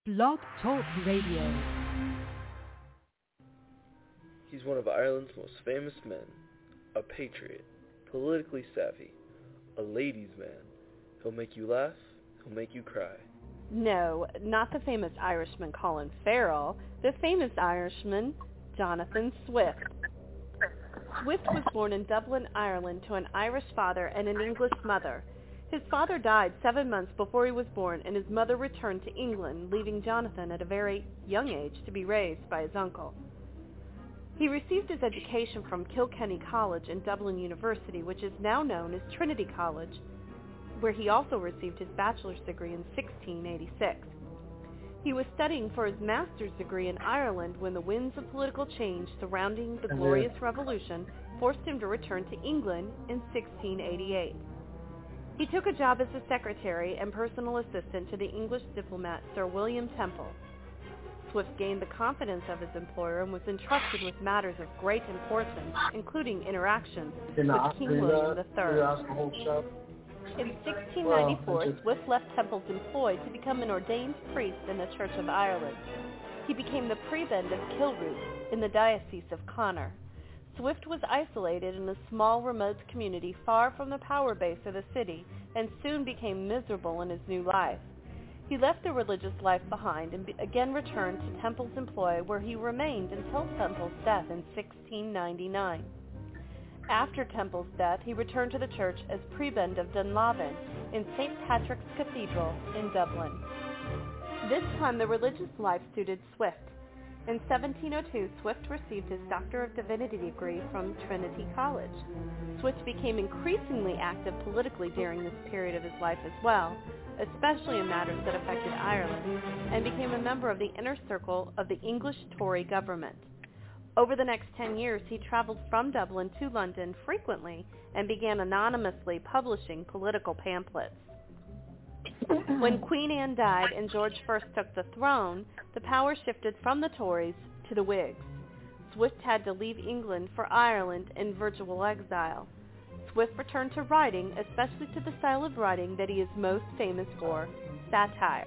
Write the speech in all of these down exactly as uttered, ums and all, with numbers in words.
Blog Talk Radio. He's one of Ireland's most famous men, a patriot, politically savvy, a ladies' man. He'll make you laugh, he'll make you cry. No, not the famous Irishman Colin Farrell, the famous Irishman Jonathan Swift. Swift was born in Dublin, Ireland, to an Irish father and an English mother. His father died seven months before he was born, and his mother returned to England, leaving Jonathan at a very young age to be raised by his uncle. He received his education from Kilkenny College and Dublin University, which is now known as Trinity College, where he also received his bachelor's degree in sixteen eighty-six. He was studying for his master's degree in Ireland when the winds of political change surrounding the Glorious Revolution forced him to return to England in sixteen eighty-eight. He took a job as a secretary and personal assistant to the English diplomat Sir William Temple. Swift gained the confidence of his employer and was entrusted with matters of great importance, including interactions with King William the Third. In sixteen ninety-four, Swift left Temple's employ to become an ordained priest in the Church of Ireland. He became the prebend of Kilroot in the Diocese of Connor. Swift was isolated in a small, remote community far from the power base of the city and soon became miserable in his new life. He left the religious life behind and be- again returned to Temple's employ, where he remained until Temple's death in sixteen ninety-nine. After Temple's death, he returned to the church as prebend of Dunlavin in Saint Patrick's Cathedral in Dublin. This time the religious life suited Swift. In seventeen oh two, Swift received his Doctor of Divinity degree from Trinity College. Swift became increasingly active politically during this period of his life as well, especially in matters that affected Ireland, and became a member of the inner circle of the English Tory government. Over the next ten years, he traveled from Dublin to London frequently and began anonymously publishing political pamphlets. When Queen Anne died and George the First took the throne, the power shifted from the Tories to the Whigs. Swift had to leave England for Ireland in virtual exile. Swift returned to writing, especially to the style of writing that he is most famous for, satire.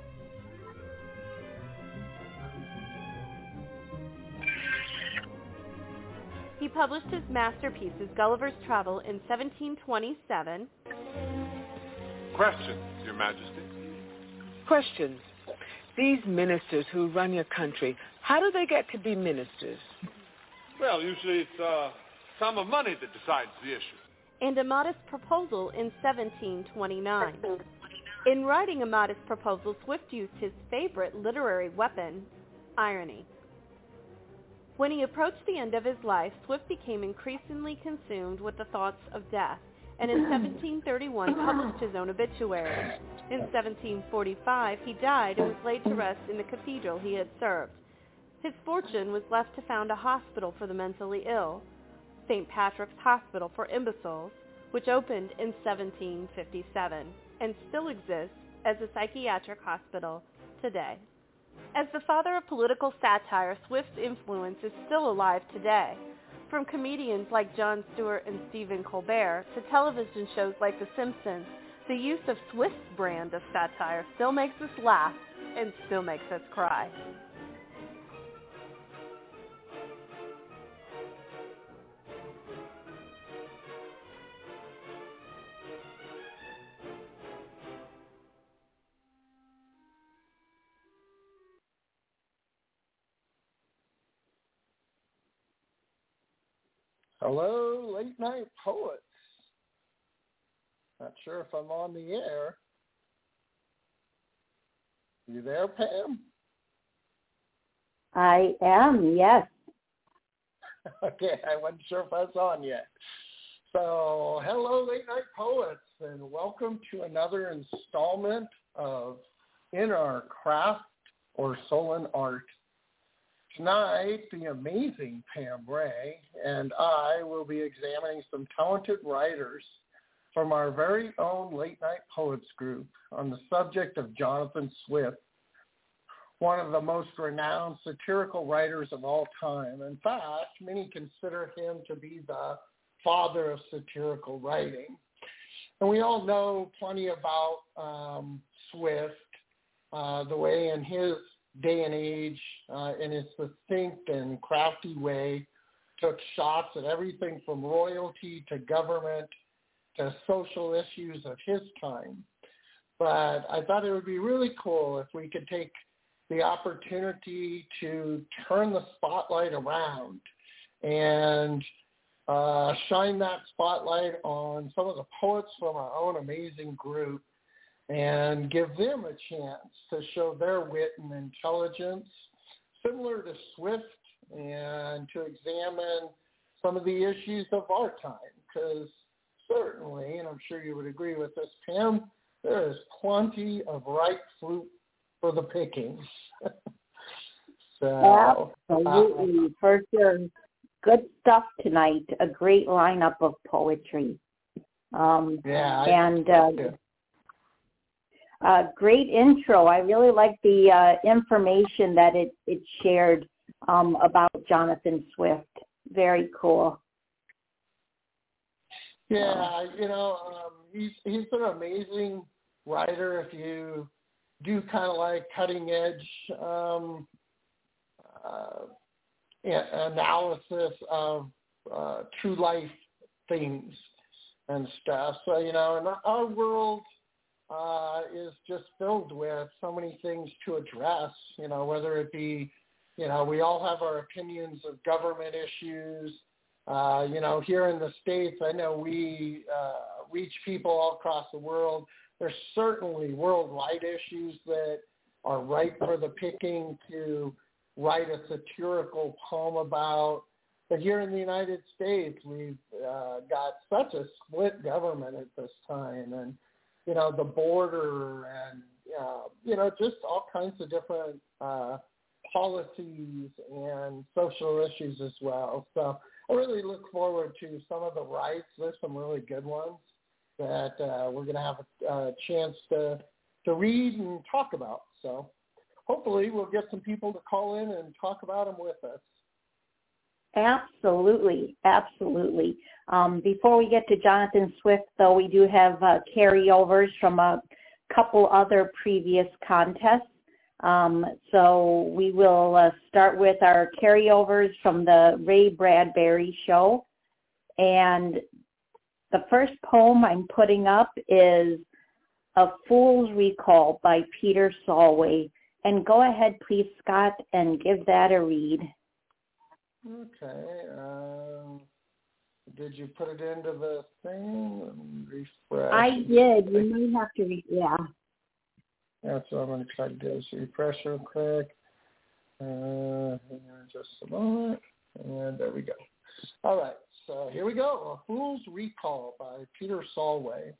He published his masterpieces, Gulliver's Travel, in seventeen twenty-seven. Questions, Your Majesty. Questions. These ministers who run your country, how do they get to be ministers? Well, usually it's a sum of money that decides the issue. And A Modest Proposal in seventeen twenty-nine. In writing A Modest Proposal, Swift used his favorite literary weapon, irony. When he approached the end of his life, Swift became increasingly consumed with the thoughts of death, and in seventeen thirty-one published his own obituary. In seventeen forty-five, he died and was laid to rest in the cathedral he had served. His fortune was left to found a hospital for the mentally ill, Saint Patrick's Hospital for Imbeciles, which opened in seventeen fifty-seven and still exists as a psychiatric hospital today. As the father of political satire, Swift's influence is still alive today. From comedians like Jon Stewart and Stephen Colbert to television shows like The Simpsons, the use of Swift's brand of satire still makes us laugh and still makes us cry. Hello, late night poets. Not sure if I'm on the air. You there, Pam? I am, yes. Okay, I wasn't sure if I was on yet. So, hello, late night poets, and welcome to another installment of In Our Craft or Soul and Art. Tonight, the amazing Pam Ray and I will be examining some talented writers from our very own Late Night Poets group on the subject of Jonathan Swift, one of the most renowned satirical writers of all time. In fact, many consider him to be the father of satirical writing. And we all know plenty about um, Swift, uh, the way in his day and age uh, in a succinct and crafty way, took shots at everything from royalty to government to social issues of his time. But I thought it would be really cool if we could take the opportunity to turn the spotlight around and uh, shine that spotlight on some of the poets from our own amazing group and give them a chance to show their wit and intelligence, similar to Swift, and to examine some of the issues of our time. Because certainly, and I'm sure you would agree with this, Pam, there is plenty of ripe fruit for the pickings. so, Absolutely, uh, for sure. Good stuff tonight. A great lineup of poetry. Um, yeah, I and uh, uh, great intro. I really like the uh, information that it, it shared um, about Jonathan Swift. Very cool. Yeah, you know, um, he's he's an amazing writer. If you do kind of like cutting edge um, uh, analysis of uh, true life things and stuff. So, you know, and our world uh, is just filled with so many things to address, you know, whether it be, you know, we all have our opinions of government issues. Uh, you know, here in the States, I know we uh, reach people all across the world. There's certainly worldwide issues that are ripe for the picking to write a satirical poem about. But here in the United States, we've uh, got such a split government at this time, and, you know, the border and, uh, you know, just all kinds of different uh, policies and social issues as well. So I really look forward to some of the rights. There's some really good ones that uh, we're going to have a, a chance to to read and talk about. So hopefully we'll get some people to call in and talk about them with us. Absolutely, absolutely. Um, before we get to Jonathan Swift, though, we do have uh, carryovers from a couple other previous contests. Um, so we will uh, start with our carryovers from the Ray Bradbury show. And the first poem I'm putting up is A Fool's Recall by Peter Solway. And go ahead, please, Scott, and give that a read. Okay. Um, did you put it into the thing? Refresh. I did. You might have to read, yeah. That's what I'm going to try to do. So refresh real quick. Uh, hang on just a moment. And there we go. All right. So here we go. A Fool's Recall by Peter Solway.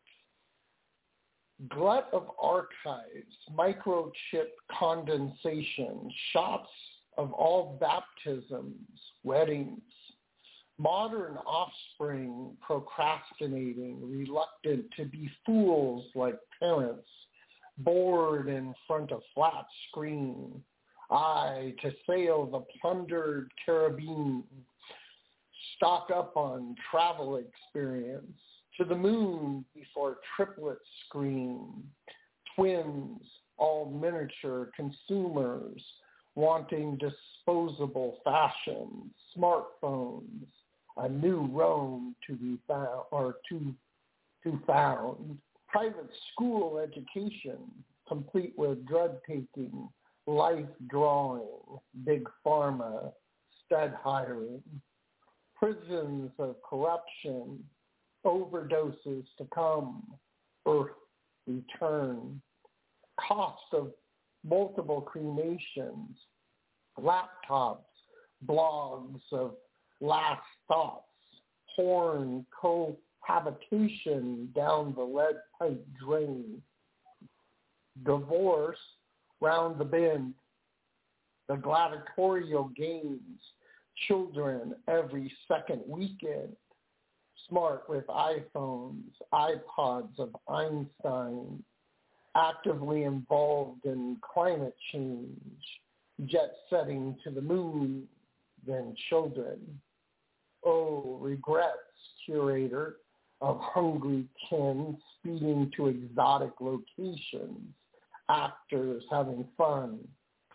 Glut of archives, microchip condensation, shots of all baptisms, weddings, modern offspring procrastinating, reluctant to be fools like parents, bored in front of flat screen, I to sail the plundered Caribbean, stock up on travel experience, to the moon before triplets scream, twins, all miniature consumers, wanting disposable fashion, smartphones, a new Rome to be found, or to, to found, private school education, complete with drug taking, life drawing, big pharma, stud hiring, prisons of corruption, overdoses to come, earth return, cost of multiple cremations, laptops, blogs of last thoughts, porn cohabitation down the lead pipe drain, divorce round the bend, the gladiatorial games, children every second weekend, smart with iPhones, iPods of Einstein, actively involved in climate change, jet setting to the moon, then children. Oh, regrets, curator of hungry kin speeding to exotic locations, actors having fun,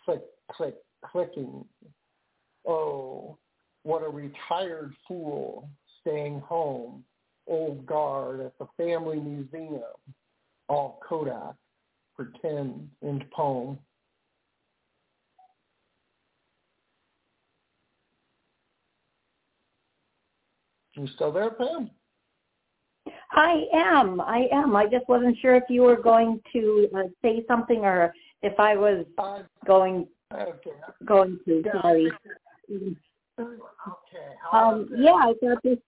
click, click, clicking. Oh, what a retired fool staying home. Old guard at the family museum. All Kodak. Pretend into poem. You still there, Pam? I am. I am. I just wasn't sure if you were going to uh, say something or if I was uh, going okay. going to. Yeah, Sorry. Okay. Um, yeah, I thought this.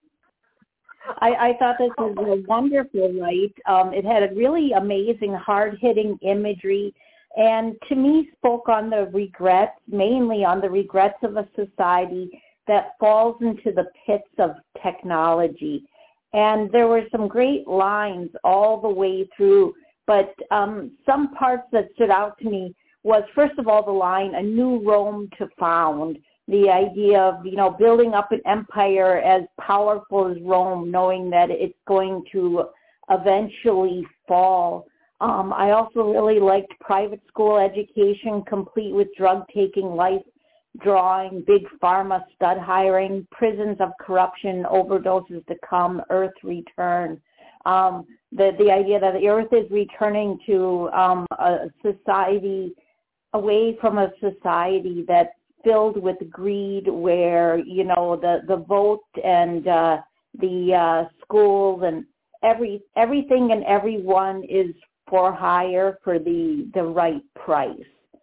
I, I thought this was a wonderful write. Um, it had a really amazing, hard-hitting imagery, and to me spoke on the regrets, mainly on the regrets of a society that falls into the pits of technology. And there were some great lines all the way through, but um, some parts that stood out to me was, first of all, the line, a new Rome to found, the idea of, you know, building up an empire as powerful as Rome, knowing that it's going to eventually fall. Um, I also really liked private school education, complete with drug-taking, life drawing, big pharma stud hiring, prisons of corruption, overdoses to come, earth return. Um, the, the idea that the earth is returning to um, a society, away from a society that's filled with greed, where, you know, the, the vote and uh, the uh, schools and every everything and everyone is for hire for the, the right price.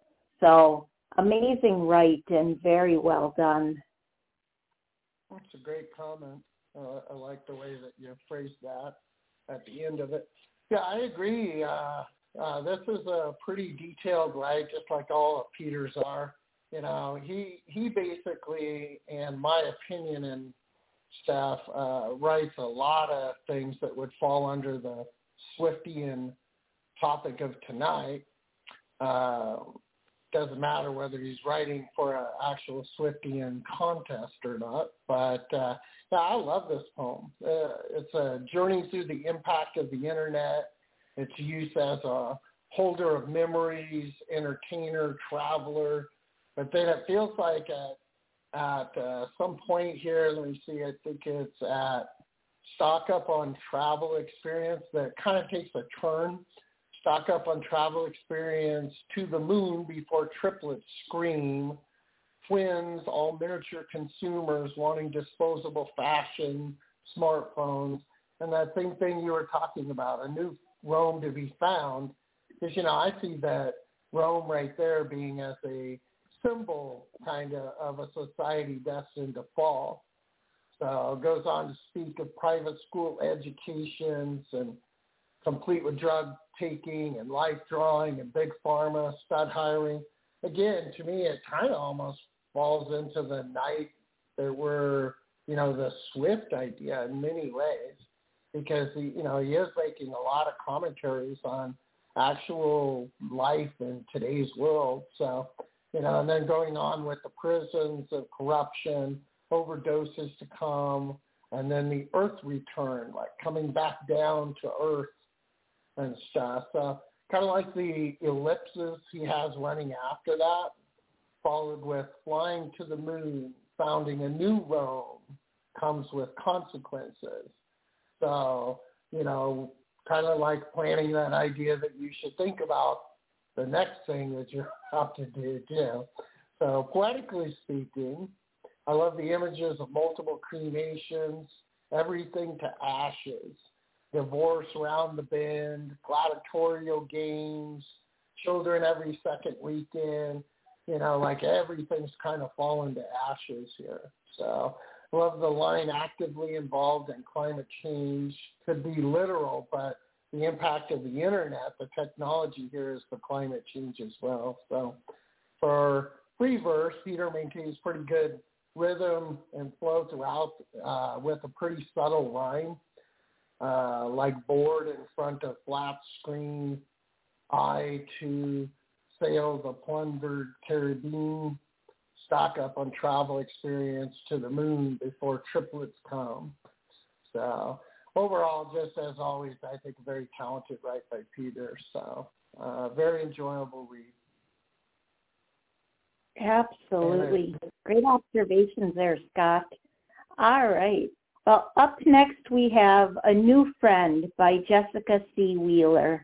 So amazing write and very well done. That's a great comment. Uh, I like the way that you phrased that at the end of it. Yeah, I agree. Uh, uh, this is a pretty detailed write, just like all of Peter's are. You know, he he basically, in my opinion and stuff, uh, writes a lot of things that would fall under the Swiftian topic of tonight. Uh, doesn't matter whether he's writing for an actual Swiftian contest or not, but uh, yeah, I love this poem. Uh, it's a journey through the impact of the internet. Its use as a holder of memories, entertainer, traveler. But then it feels like at, at uh, some point here, let me see, I think it's at Stock Up on Travel Experience that kind of takes a turn. Stock Up on Travel Experience, To the Moon Before Triplets Scream, Twins, all miniature consumers wanting disposable fashion, smartphones, and that same thing you were talking about, a new Rome to be found. Because, you know, I see that Rome right there being as a symbol kind of of a society destined to fall. So it goes on to speak of private school educations and complete with drug taking and life drawing and big pharma, stud hiring. Again, to me, it kind of almost falls into the night that we're, you know, the Swift idea in many ways, because, he, you know, he is making a lot of commentaries on actual life in today's world. So, you know, and then going on with the prisons of corruption, overdoses to come, and then the earth return, like coming back down to earth and stuff. So kind of like the ellipses he has running after that, followed with flying to the moon, founding a new Rome, comes with consequences. So, you know, kind of like planting that idea that you should think about the next thing that you're about to do too. So poetically speaking, I love the images of multiple cremations, everything to ashes, divorce around the bend, gladiatorial games, children every second weekend, you know, like everything's kind of fallen to ashes here. So I love the line, actively involved in climate change. Could be literal, but the impact of the internet, the technology here is the climate change as well. So for free verse, Peter maintains pretty good rhythm and flow throughout uh, with a pretty subtle rhyme, uh, like board in front of flat screen, eye to sail the plundered Caribbean, stock up on travel experience to the moon before triplets come. So overall, just as always, I think a very talented write by Peter. So uh, very enjoyable read. Absolutely. Great observations there, Scott. All right. Well, up next we have A New Friend by Jessica C. Wheeler.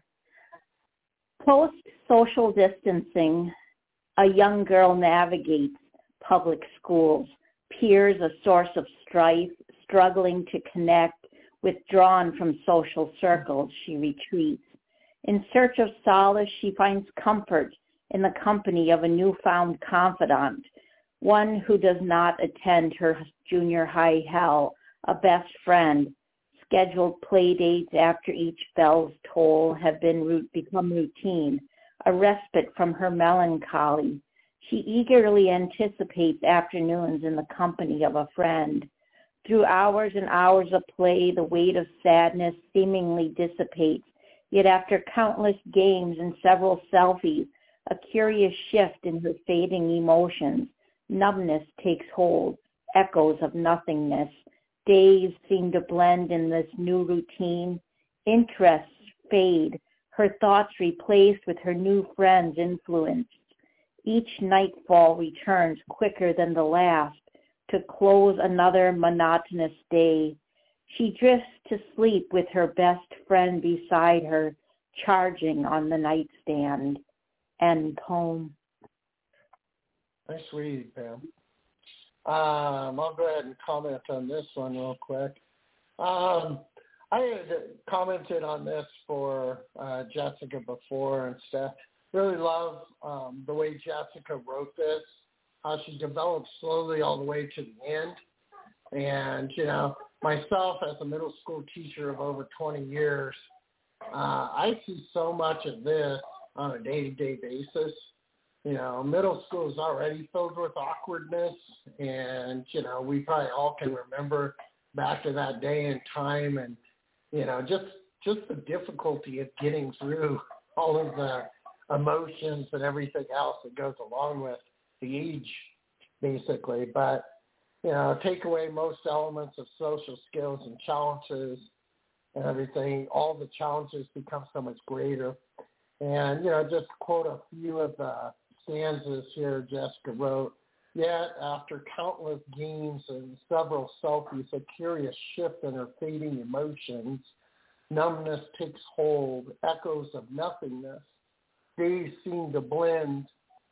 Post-social distancing, a young girl navigates public schools, peers a source of strife, struggling to connect, withdrawn from social circles, she retreats. In search of solace, she finds comfort in the company of a newfound confidant, one who does not attend her junior high hell, a best friend. Scheduled play dates after each bell's toll have been become routine, a respite from her melancholy. She eagerly anticipates afternoons in the company of a friend. Through hours and hours of play, the weight of sadness seemingly dissipates, yet after countless games and several selfies, a curious shift in her fading emotions. Numbness takes hold, echoes of nothingness. Days seem to blend in this new routine. Interests fade, her thoughts replaced with her new friend's influence. Each nightfall returns quicker than the last to close another monotonous day. She drifts to sleep with her best friend beside her, charging on the nightstand. End poem. Nice read, Pam. Um, I'll go ahead and comment on this one real quick. Um, I had commented on this for uh, Jessica before and stuff. Really love um, the way Jessica wrote this, how she developed slowly all the way to the end. And, you know, myself as a middle school teacher of over twenty years, uh, I see so much of this on a day-to-day basis. You know, middle school is already filled with awkwardness, and, you know, we probably all can remember back to that day and time, and, you know, just just the difficulty of getting through all of the emotions and everything else that goes along with the age, basically. But, you know, take away most elements of social skills and challenges and everything, all the challenges become so much greater. And, you know, just quote a few of the stanzas here Jessica wrote. Yet, after countless games and several selfies, a curious shift in her fading emotions, numbness takes hold, echoes of nothingness. Days seem to blend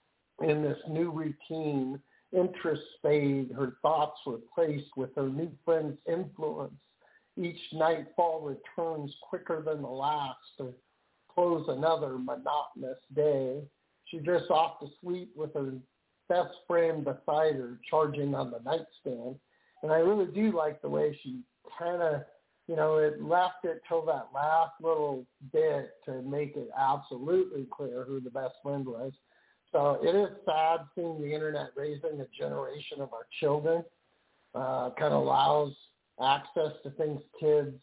in this new routine. Interests fade, her thoughts replaced with her new friend's influence. Each nightfall returns quicker than the last to close another monotonous day. She drifts off to sleep with her best friend beside her, charging on the nightstand. And I really do like the way she kind of, you know, it left it till that last little bit to make it absolutely clear who the best friend was. So it is sad seeing the internet raising a generation of our children. Uh, kind of allows access to things kids,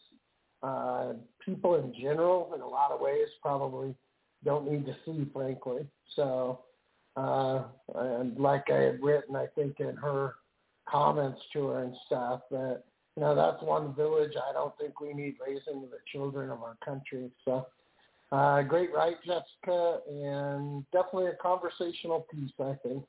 uh, people in general, in a lot of ways, probably don't need to see, frankly. So, uh, and like I had written, I think in her comments to her and stuff, that, you know, that's one village I don't think we need raising the children of our country. So, uh, great write, Jessica, and definitely a conversational piece, I think.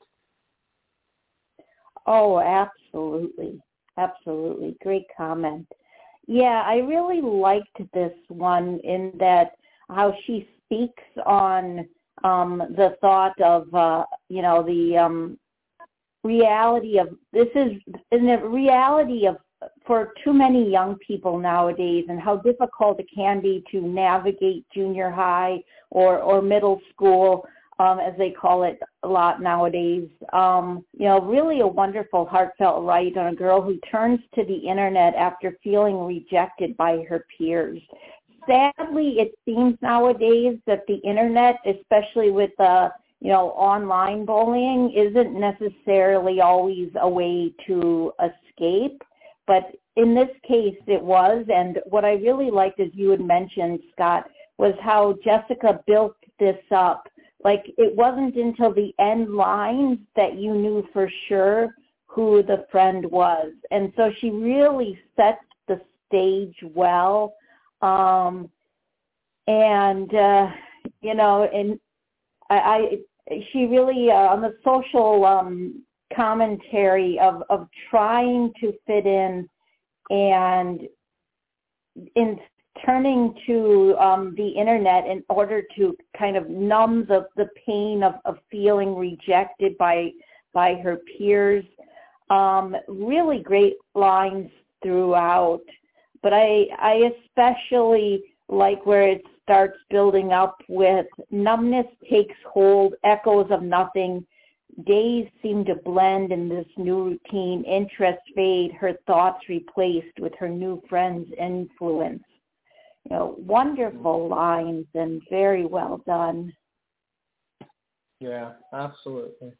Oh, absolutely. Absolutely. Great comment. Yeah, I really liked this one in that how she speaks on um, the thought of, uh, you know, the um, reality of, this is in the reality of, for too many young people nowadays, and how difficult it can be to navigate junior high or, or middle school, um, as they call it a lot nowadays. Um, you know, really a wonderful, heartfelt write on a girl who turns to the internet after feeling rejected by her peers. Sadly, it seems nowadays that the internet, especially with uh, you know, online bullying, isn't necessarily always a way to escape. But in this case, it was. And what I really liked, as you had mentioned, Scott, was how Jessica built this up. Like, it wasn't until the end lines that you knew for sure who the friend was. And so she really set the stage well. Um, and, uh, you know, and I, I she really, uh, on the social um, commentary of, of trying to fit in and in turning to um, the internet in order to kind of numb the, the pain of, of feeling rejected by by her peers. Um, really great lines throughout, but I I especially like where it starts building up with numbness takes hold, echoes of nothing. Days seem to blend in this new routine. Interests fade, her thoughts replaced with her new friend's influence. You know, wonderful lines and very well done. Yeah, absolutely.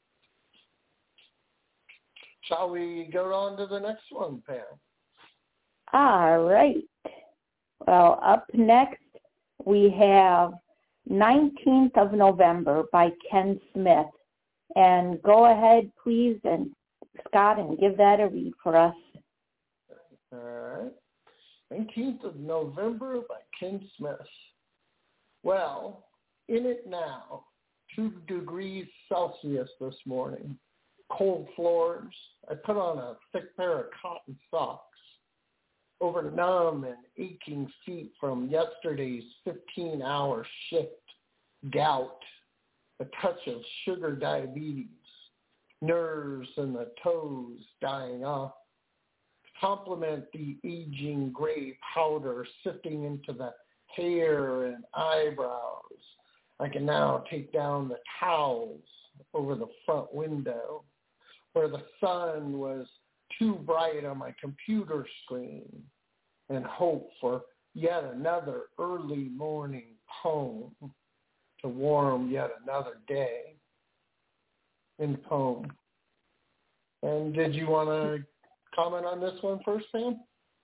Shall we go on to the next one, Pam? All right. Well, up next we have nineteenth of November by Ken Smith. And go ahead, please, and Scott, and give that a read for us. All right. nineteenth of November by Ken Smith. Well, in it now, two degrees Celsius this morning, cold floors. I put on a thick pair of cotton socks over numb and aching feet from yesterday's fifteen-hour shift, gout, a touch of sugar diabetes, nerves in the toes dying off. Complement the aging gray powder sifting into the hair and eyebrows. I can now take down the towels over the front window where the sun was too bright on my computer screen and hope for yet another early morning poem to warm yet another day in poem. And did you want to comment on this one first, Pam?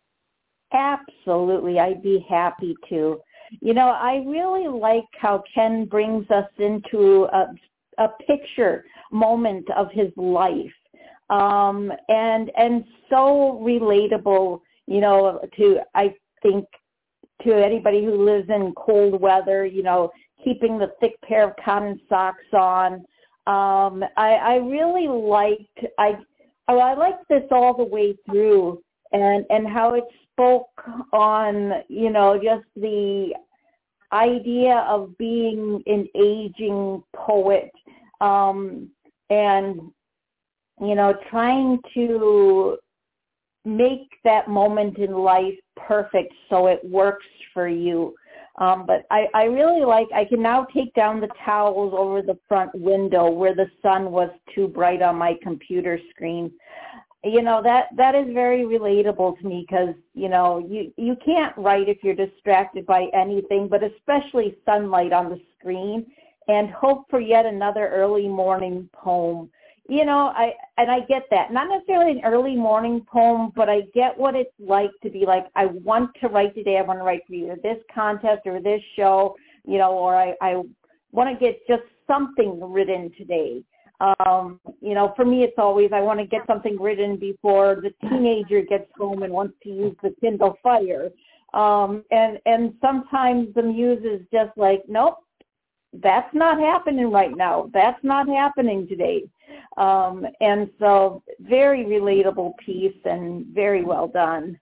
Absolutely. I'd be happy to. You know, I really like how Ken brings us into a, a picture moment of his life. Um, and and so relatable, you know, to, I think, to anybody who lives in cold weather, you know, keeping the thick pair of cotton socks on. Um, I, I really liked, I, I liked this all the way through, and, and how it spoke on, you know, just the idea of being an aging poet, um, and, you know, trying to make that moment in life perfect so it works for you. Um, but I, I really like, I can now take down the towels over the front window where the sun was too bright on my computer screen. You know, that, that is very relatable to me because, you know, you, you can't write if you're distracted by anything, but especially sunlight on the screen, and hope for yet another early morning poem. You know, I and I get that. Not necessarily an early morning poem, but I get what it's like to be like, I want to write today. I want to write for either this contest or this show, you know, or I, I want to get just something written today. Um, you know, for me, it's always I want to get something written before the teenager gets home and wants to use the Kindle Fire. Um, and, and sometimes the muse is just like, nope, that's not happening right now. That's not happening today. Um, and so very relatable piece and very well done.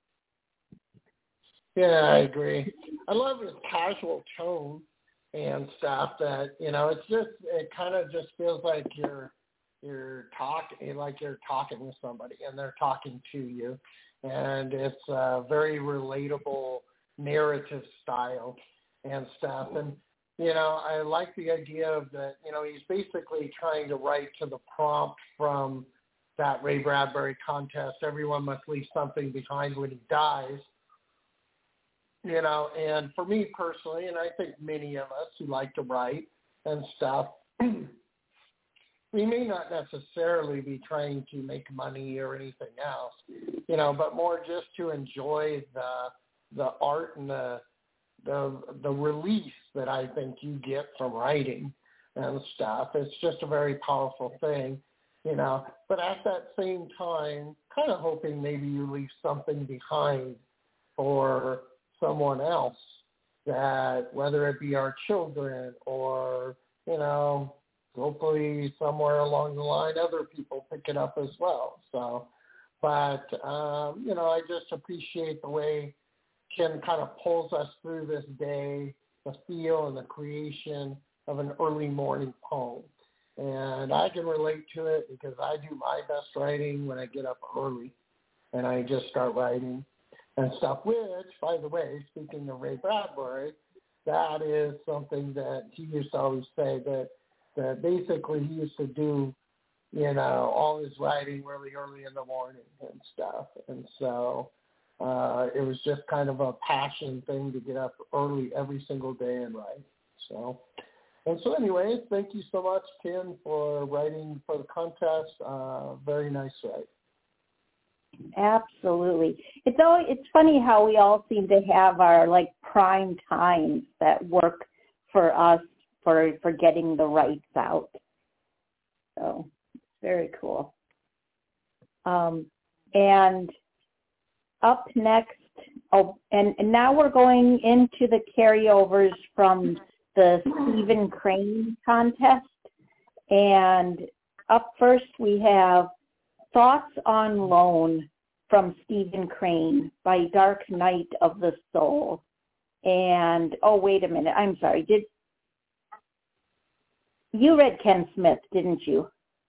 Yeah, I agree. I love his casual tone and stuff that, you know, it's just, it kind of just feels like you're, you're talking, like you're talking with somebody and they're talking to you. And it's a very relatable narrative style and stuff. And, you know, I like the idea of that, you know, he's basically trying to write to the prompt from that Ray Bradbury contest, everyone must leave something behind when he dies. You know, and for me personally, and I think many of us who like to write and stuff, we may not necessarily be trying to make money or anything else, you know, but more just to enjoy the the art and the the the release that I think you get from writing and stuff. It's just a very powerful thing, you know. But at that same time, kind of hoping maybe you leave something behind for someone else, that whether it be our children or, you know, hopefully somewhere along the line other people pick it up as well. So, but, um, you know, I just appreciate the way Ken kind of pulls us through this day, the feel and the creation of an early morning poem. And I can relate to it because I do my best writing when I get up early and I just start writing and stuff, which, by the way, speaking of Ray Bradbury, that is something that he used to always say that, that basically he used to do, you know, all his writing really early in the morning and stuff. And so uh, it was just kind of a passion thing to get up early every single day and write. So, and so anyways, thank you so much, Ken, for writing for the contest. Uh, very nice write. Absolutely. It's always, it's funny how we all seem to have our like prime times that work for us for for getting the rights out. So it's very cool. Um, and up next, oh, and, and now we're going into the carryovers from the Stephen Crane contest. And up first we have Thoughts on Loan from Stephen Crane by Dark Night of the Soul. And, oh, wait a minute. I'm sorry. Did you read Ken Smith, didn't you?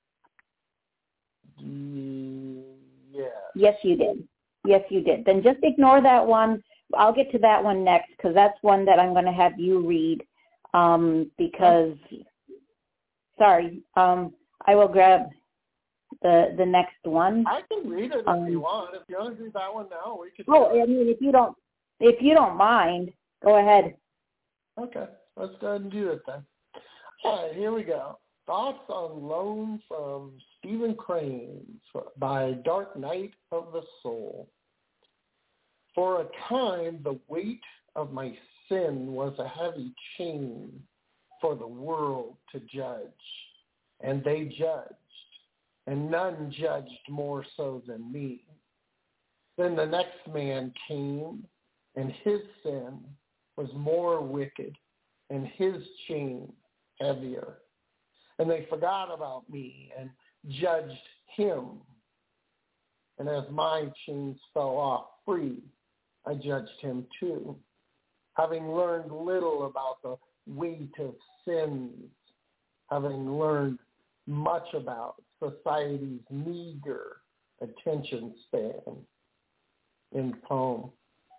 Mm, yeah. Yes, you did. Yes, you did. Then just ignore that one. I'll get to that one next because that's one that I'm going to have you read um, because, sorry, um, I will grab the the next one. I can read it if um, you want. If you want to do that one now, we could. Oh, I mean, if you don't, if you don't mind, go ahead. Okay, let's go ahead and do it then. All right, here we go. Thoughts on Loan from Stephen Crane by Dark Night of the Soul. For a time, the weight of my sin was a heavy chain for the world to judge, and they judged. And none judged more so than me. Then the next man came, and his sin was more wicked, and his chain heavier. And they forgot about me and judged him. And as my chains fell off free, I judged him too, having learned little about the weight of sins, having learned much about society's meager attention span. In poem.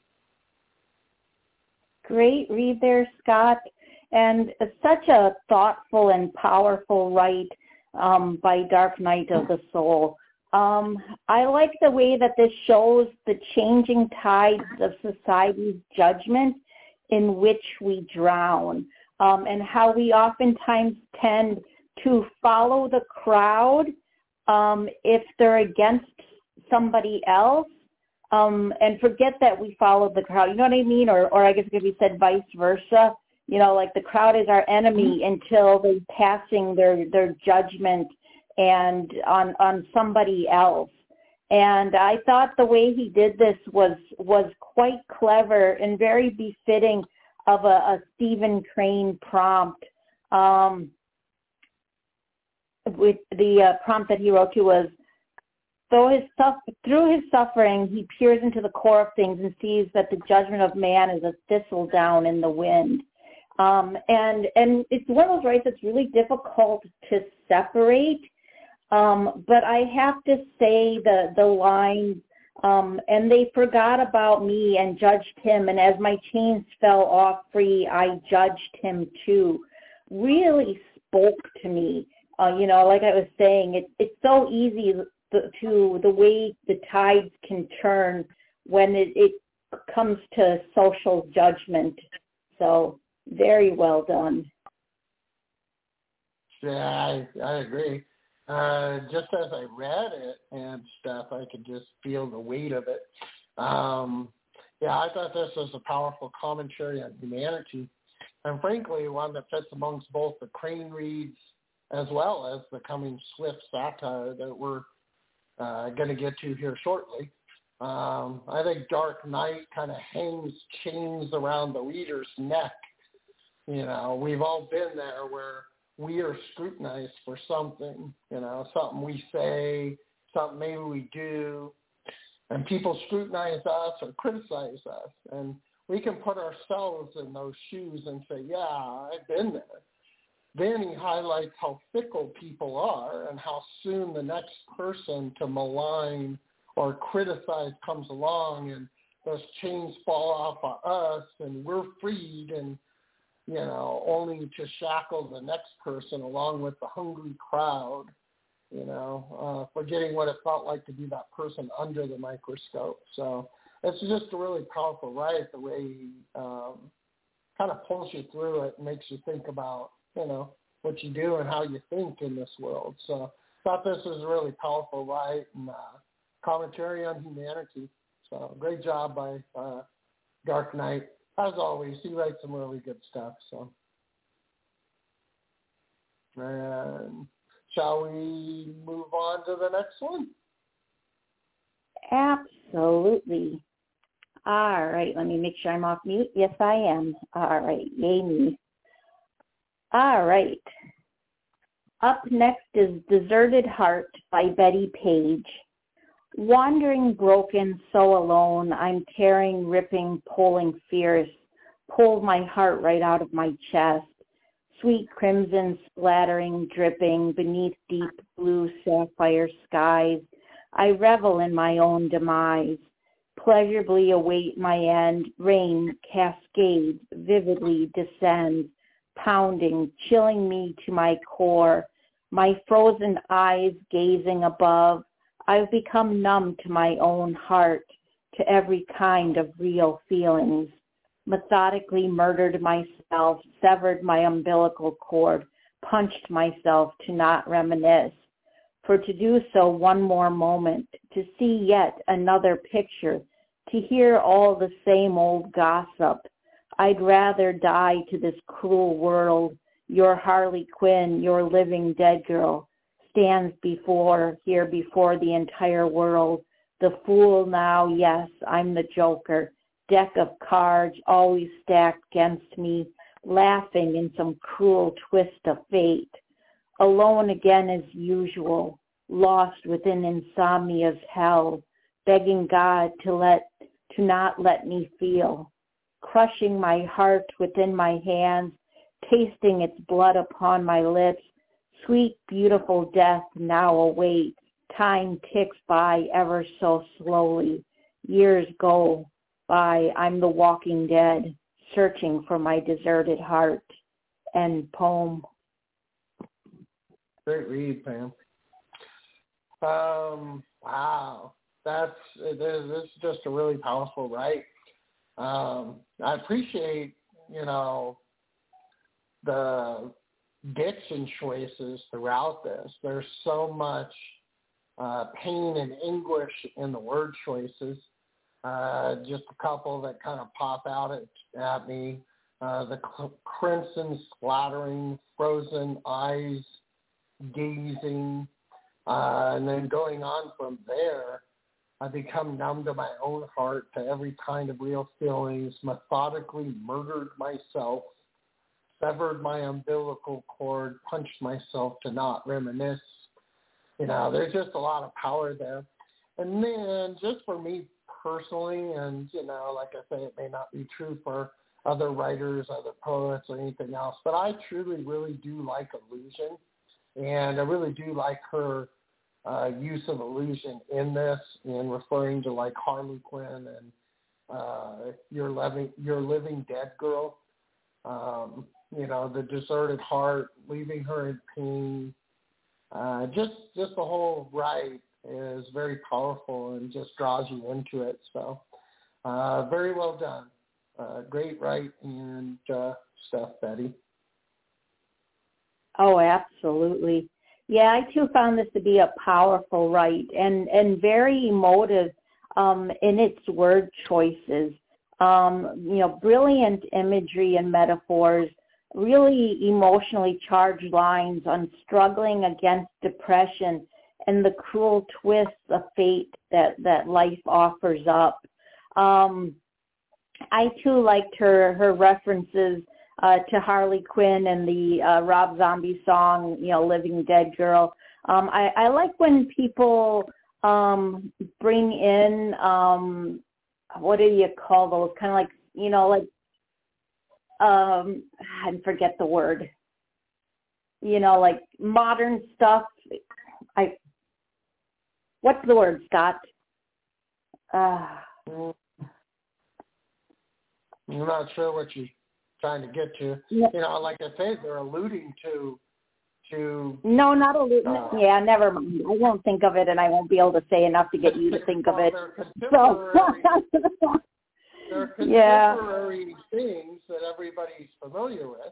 Great read there, Scott. And such a thoughtful and powerful write um, by Dark Night of the Soul. Um, I like the way that this shows the changing tides of society's judgment in which we drown, um, and how we oftentimes tend to follow the crowd um, if they're against somebody else, um, and forget that we followed the crowd. You know what I mean? Or, or I guess it could be said vice versa. You know, like the crowd is our enemy until they're passing their, their judgment and on on somebody else. And I thought the way he did this was was quite clever and very befitting of a, a Stephen Crane prompt. Um, with the uh, prompt that he wrote to was, Though his suff- through his suffering, he peers into the core of things and sees that the judgment of man is a thistle down in the wind. Um, and and it's one of those rights that's really difficult to separate. Um, but I have to say the the line, um, and they forgot about me and judged him, and as my chains fell off free, I judged him too, really spoke to me. Uh, you know, like I was saying, it, it's so easy the, to the way the tides can turn when it, it comes to social judgment. So very well done. Yeah, I, I agree. Uh, just as I read it and stuff, I could just feel the weight of it. Um, yeah, I thought this was a powerful commentary on humanity, and frankly, one that fits amongst both the Crane reads as well as the coming Swift satire that we're uh, going to get to here shortly. Um, I think Dark Night kind of hangs chains around the reader's neck. You know, we've all been there where we are scrutinized for something, you know, something we say, something maybe we do, and people scrutinize us or criticize us. And we can put ourselves in those shoes and say, yeah, I've been there. Then he highlights how fickle people are and how soon the next person to malign or criticize comes along, and those chains fall off of us and we're freed, and, you know, only to shackle the next person along with the hungry crowd, you know, uh, forgetting what it felt like to be that person under the microscope. So it's just a really powerful write, the way he um, kind of pulls you through it and makes you think about, you know, what you do and how you think in this world. So I thought this was a really powerful write and uh, commentary on humanity. So great job by uh, Dark Knight. As always, he writes some really good stuff. So, and shall we move on to the next one? Absolutely. All right, let me make sure I'm off mute. Yes, I am. All right, yay me. All right. Up next is Deserted Heart by Betty Page. Wandering, broken, so alone, I'm tearing, ripping, pulling fierce, pulled my heart right out of my chest. Sweet crimson splattering, dripping beneath deep blue sapphire skies. I revel in my own demise, pleasurably await my end. Rain cascades, vividly descends, pounding, chilling me to my core. My frozen eyes gazing above, I've become numb to my own heart, to every kind of real feelings. Methodically murdered myself, severed my umbilical cord, punched myself to not reminisce. For to do so one more moment, to see yet another picture, to hear all the same old gossip, I'd rather die to this cruel world. Your Harley Quinn, your living dead girl, stands before, here before the entire world. The fool now, yes, I'm the joker. Deck of cards always stacked against me, laughing in some cruel twist of fate. Alone again as usual, lost within insomnia's hell, begging God to let, to not let me feel. Crushing my heart within my hands, tasting its blood upon my lips. Sweet, beautiful death now awaits. Time ticks by ever so slowly. Years go by. I'm the walking dead, searching for my deserted heart. End poem. Great read, Pam. Um, wow. That's, this is just a really powerful write. Um, I appreciate, you know, the diction choices throughout this. There's so much uh, pain and anguish in the word choices. Uh, just a couple that kind of pop out at, at me. Uh, the crimson splattering, frozen eyes gazing, uh, and then going on from there, I become numb to my own heart, to every kind of real feelings, methodically murdered myself, severed my umbilical cord, punched myself to not reminisce. You know, there's just a lot of power there. And then just for me personally, and, you know, like I say, it may not be true for other writers, other poets, or anything else, but I truly, really do like illusion. And I really do like her uh, use of illusion in this, in referring to like Harley Quinn and uh, your living, your living dead girl. Um, you know, the deserted heart, leaving her in pain. Uh, just, just the whole write is very powerful and just draws you into it. So, uh, very well done. Uh, great write and uh, stuff, Betty. Oh, absolutely. Yeah, I too found this to be a powerful write and, and very emotive um, in its word choices. Um, you know, brilliant imagery and metaphors, really emotionally charged lines on struggling against depression and the cruel twists of fate that, that life offers up. Um, I too liked her, her references uh, to Harley Quinn and the uh, Rob Zombie song, you know, Living Dead Girl. Um, I, I like when people um, bring in, um, what do you call those? Kind of like, you know, like, um, I forget the word. You know, like modern stuff. I, what's the word, Scott? Uh, I'm not sure what you're trying to get to. Yeah. You know, like I say, they're alluding to, to. No, not alluding. Uh, yeah, never mind. I won't think of it, and I won't be able to say enough to get you to think of it. So, they're yeah. contemporary things that everybody's familiar with.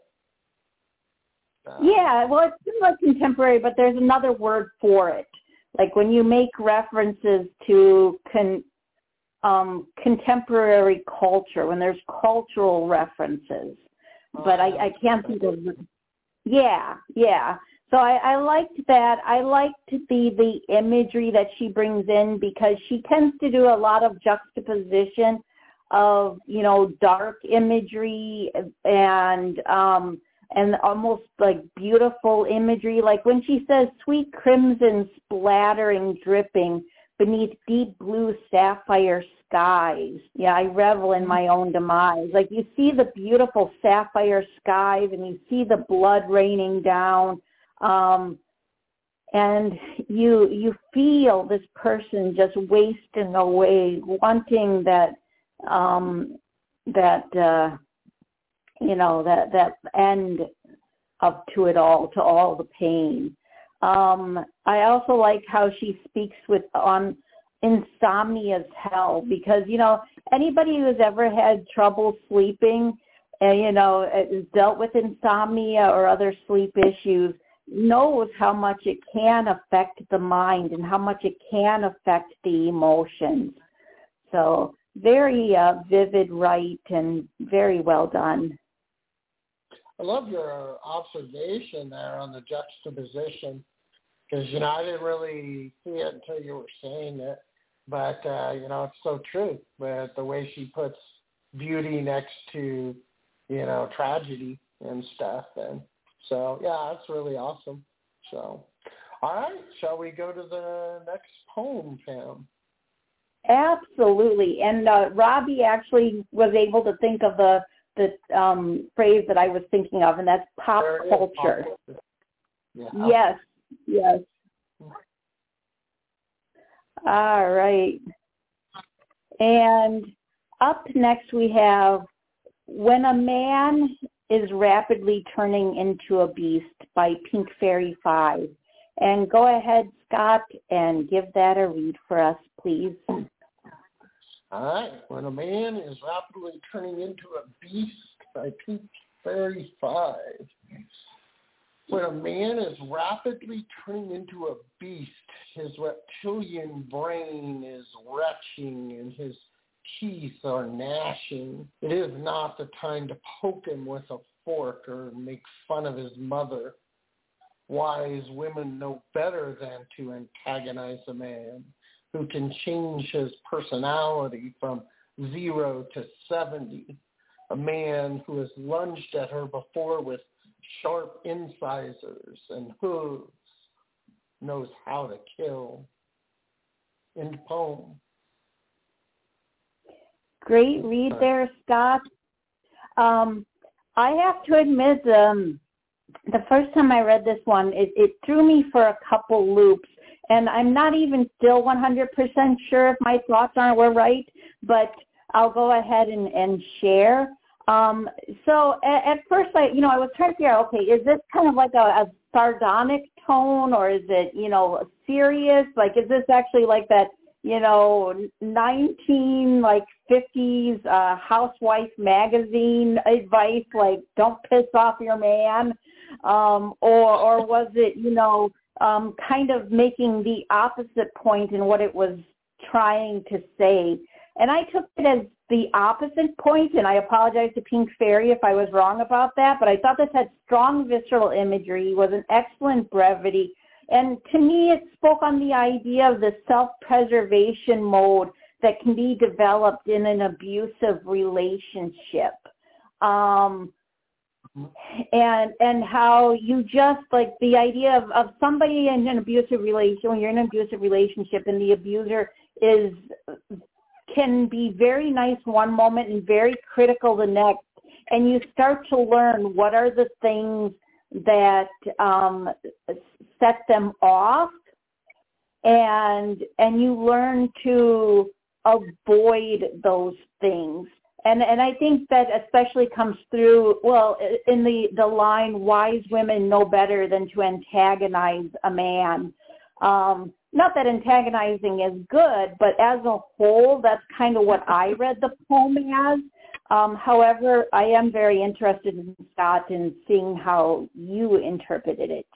Uh, Yeah, well, it's still like contemporary, but there's another word for it. Like when you make references to con, um, contemporary culture, when there's cultural references. But I, I can't think of it. Yeah, yeah. So I, I liked that. I liked the, the imagery that she brings in because she tends to do a lot of juxtaposition of, you know, dark imagery and um, and almost like beautiful imagery. Like when she says sweet crimson splattering dripping beneath deep blue sapphire skies. Yeah, I revel in my own demise. Like you see the beautiful sapphire skies and you see the blood raining down. Um, and you you feel this person just wasting away, wanting that um, that uh, you know that that end up to it all, to all the pain. Um, I also like how she speaks with on insomnia's hell because you know anybody who's ever had trouble sleeping, and you know dealt with insomnia or other sleep issues, knows how much it can affect the mind and how much it can affect the emotions. So very uh, vivid write and very well done. I love your observation there on the juxtaposition because, you know, I didn't really see it until you were saying it. But, uh, you know, it's so true. But the way she puts beauty next to, you know, tragedy and stuff. And so, yeah, that's really awesome. So, all right. Shall we go to the next poem, Pam? Absolutely. And uh, Robbie actually was able to think of the the um, phrase that I was thinking of, and that's pop culture. Pop culture. Yeah. Yes, yes. All right. And up next we have When a Man is Rapidly Turning into a Beast by Pink Fairy five. And go ahead, Scott, and give that a read for us, please. All right. When a Man is Rapidly Turning into a Beast by Pink Fairy five. When a man is rapidly turning into a beast, his reptilian brain is retching and his teeth are gnashing. It is not the time to poke him with a fork or make fun of his mother. Wise women know better than to antagonize a man who can change his personality from zero to seventy. A man who has lunged at her before with sharp incisors and hooves knows how to kill. End poem. Great read there, Scott. Um, I have to admit, um, the first time I read this one, it, it threw me for a couple loops. And I'm not even still one hundred percent sure if my thoughts aren't were right, but I'll go ahead and, and share. Um, so at, at first, I, you know, I was trying to figure out, okay, is this kind of like a, a sardonic tone or is it, you know, serious? Like, is this actually like that, you know, nineteen like fifties uh, housewife magazine advice, like don't piss off your man, um, or or was it, you know, um, kind of making the opposite point in what it was trying to say? And I took it as the opposite point, and I apologize to Pink Fairy if I was wrong about that, but I thought this had strong visceral imagery, was an excellent brevity, and to me it spoke on the idea of the self-preservation mode that can be developed in an abusive relationship. Um, and and how you just like the idea of, of somebody in an abusive relation, when you're in an abusive relationship and the abuser is can be very nice one moment and very critical the next, and you start to learn what are the things that um, set them off, and and you learn to avoid those things. And and I think that especially comes through, well, in the, the line, wise women know better than to antagonize a man. Um, not that antagonizing is good, but as a whole, that's kind of what I read the poem as. Um, however, I am very interested in Scott and seeing how you interpreted it.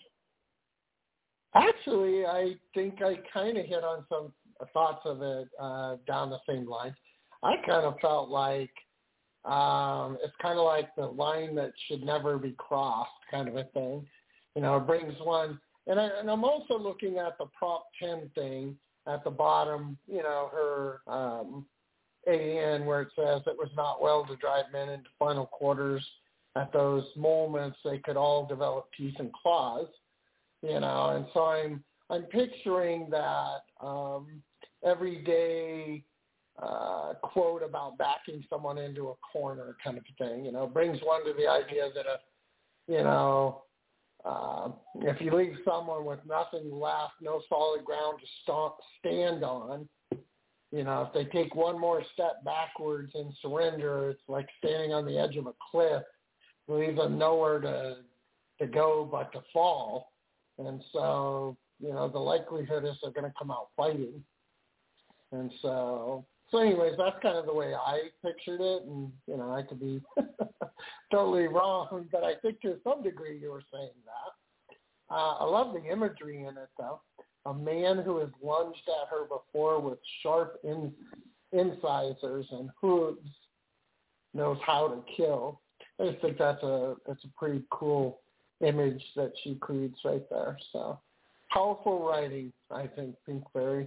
Actually, I think I kind of hit on some thoughts of it uh, down the same line. I kind of felt like um, it's kind of like the line that should never be crossed kind of a thing. You know, it brings one, and, I, and I'm also looking at the Prop ten thing at the bottom, you know, her um, A N where it says it was not well to drive men into final quarters. At those moments, they could all develop teeth and claws, you know, and so I'm, I'm picturing that um, everyday Uh, quote about backing someone into a corner kind of thing, you know, brings one to the idea that, a, you know, uh, if you leave someone with nothing left, no solid ground to st- stand on, you know, if they take one more step backwards and surrender, it's like standing on the edge of a cliff, leave them nowhere to, to go but to fall. And so, you know, the likelihood is they're going to come out fighting. And so... So anyways, that's kind of the way I pictured it, and, you know, I could be totally wrong, but I think to some degree you were saying that. Uh, I love the imagery in it, though. A man who has lunged at her before with sharp in, incisors and hooves knows how to kill. I just think that's a, that's a pretty cool image that she creates right there. So powerful writing, I think, Pinkberry.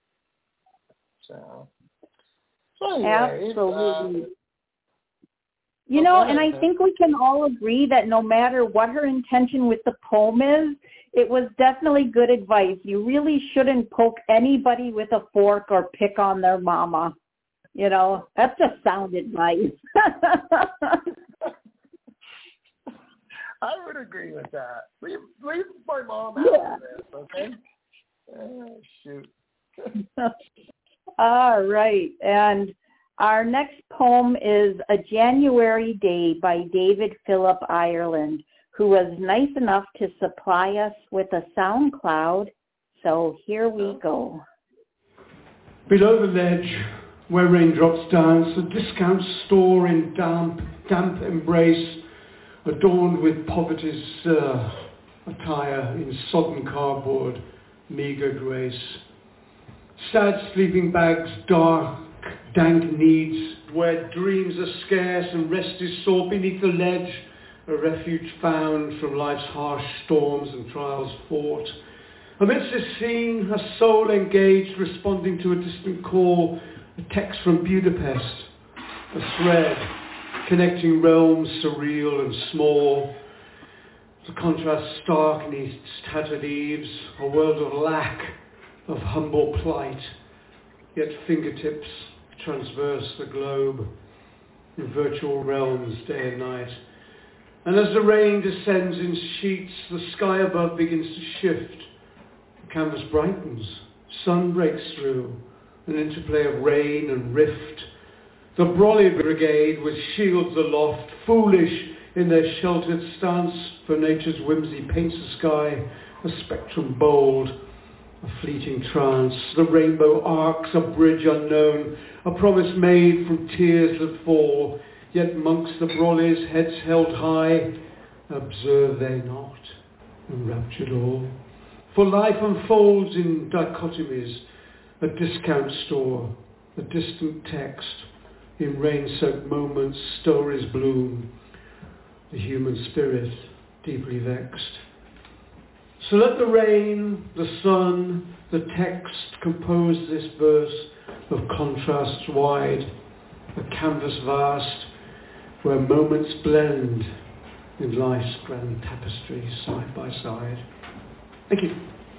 So... So anyways, absolutely. Uh, you know, and I think we can all agree that no matter what her intention with the poem is, it was definitely good advice. You really shouldn't poke anybody with a fork or pick on their mama. You know, that's just sound advice. I would agree with that. Leave, leave my mom out yeah. of this, okay? Oh, shoot. All right. And our next poem is A January Day by David Philip Ireland, who was nice enough to supply us with a SoundCloud. So here we go. Below the ledge, where raindrops dance, a discount store in damp, damp embrace, adorned with poverty's uh, attire in sodden cardboard, meager grace. Sad sleeping bags, dark, dank needs, where dreams are scarce and rest is sought beneath the ledge, a refuge found from life's harsh storms and trials fought. Amidst this scene, a soul engaged, responding to a distant call, a text from Budapest, a thread connecting realms surreal and small. The contrast stark neath tattered eaves, a world of lack, of humble plight, yet fingertips transverse the globe in virtual realms day and night. And as the rain descends in sheets, the sky above begins to shift. The canvas brightens, sun breaks through, an interplay of rain and rift. The Brolly Brigade with shields aloft, foolish in their sheltered stance, for nature's whimsy paints the sky a spectrum bold, a fleeting trance. The rainbow arcs a bridge unknown, a promise made from tears that fall. Yet monks the Brollies, heads held high, observe they not, enraptured all. For life unfolds in dichotomies, a discount store, a distant text. In rain-soaked moments, stories bloom, the human spirit deeply vexed. So let the rain, the sun, the text compose this verse of contrasts wide, a canvas vast, where moments blend in life's grand tapestry side by side. Thank you.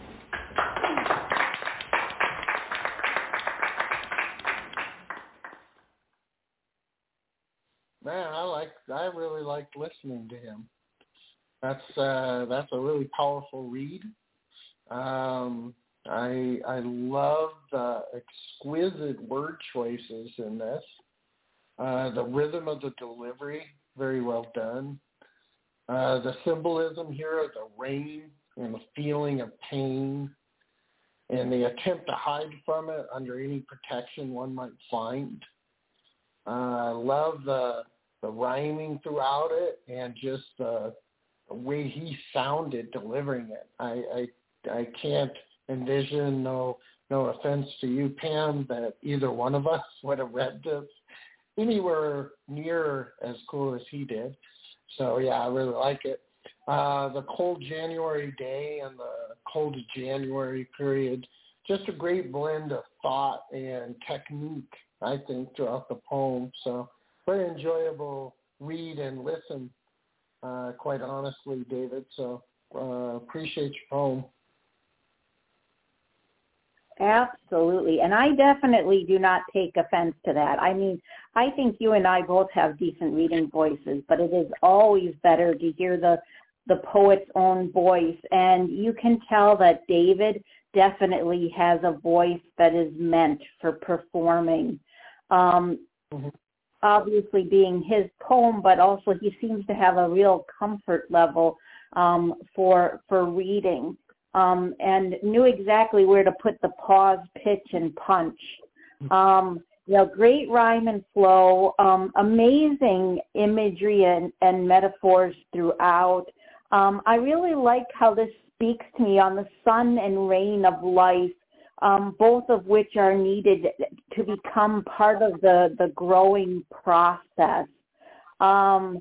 Man, I like. I really liked listening to him. That's uh, that's a really powerful read. Um, I I love the exquisite word choices in this. Uh, the rhythm of the delivery, very well done. Uh, the symbolism here of the rain and the feeling of pain and the attempt to hide from it under any protection one might find. Uh, I love the the rhyming throughout it and just the, the way he sounded delivering it. I, I I can't envision, no no offense to you, Pam, that either one of us would have read this anywhere near as cool as he did. So yeah, I really like it. Uh, the cold January day and the cold January period, just a great blend of thought and technique, I think, throughout the poem. So very enjoyable read and listen, uh, quite honestly, David. So uh, appreciate your poem. Absolutely. And I definitely do not take offense to that. I mean, I think you and I both have decent reading voices, but it is always better to hear the, the poet's own voice. And you can tell that David definitely has a voice that is meant for performing. Um, mm-hmm. Obviously being his poem, but also he seems to have a real comfort level um, for for reading. Um, and knew exactly where to put the pause, pitch, and punch. Um, you know, great rhyme and flow, um, amazing imagery and, and metaphors throughout. Um, I really like how this speaks to me on the sun and rain of life, um, both of which are needed to become part of the, the growing process. Um,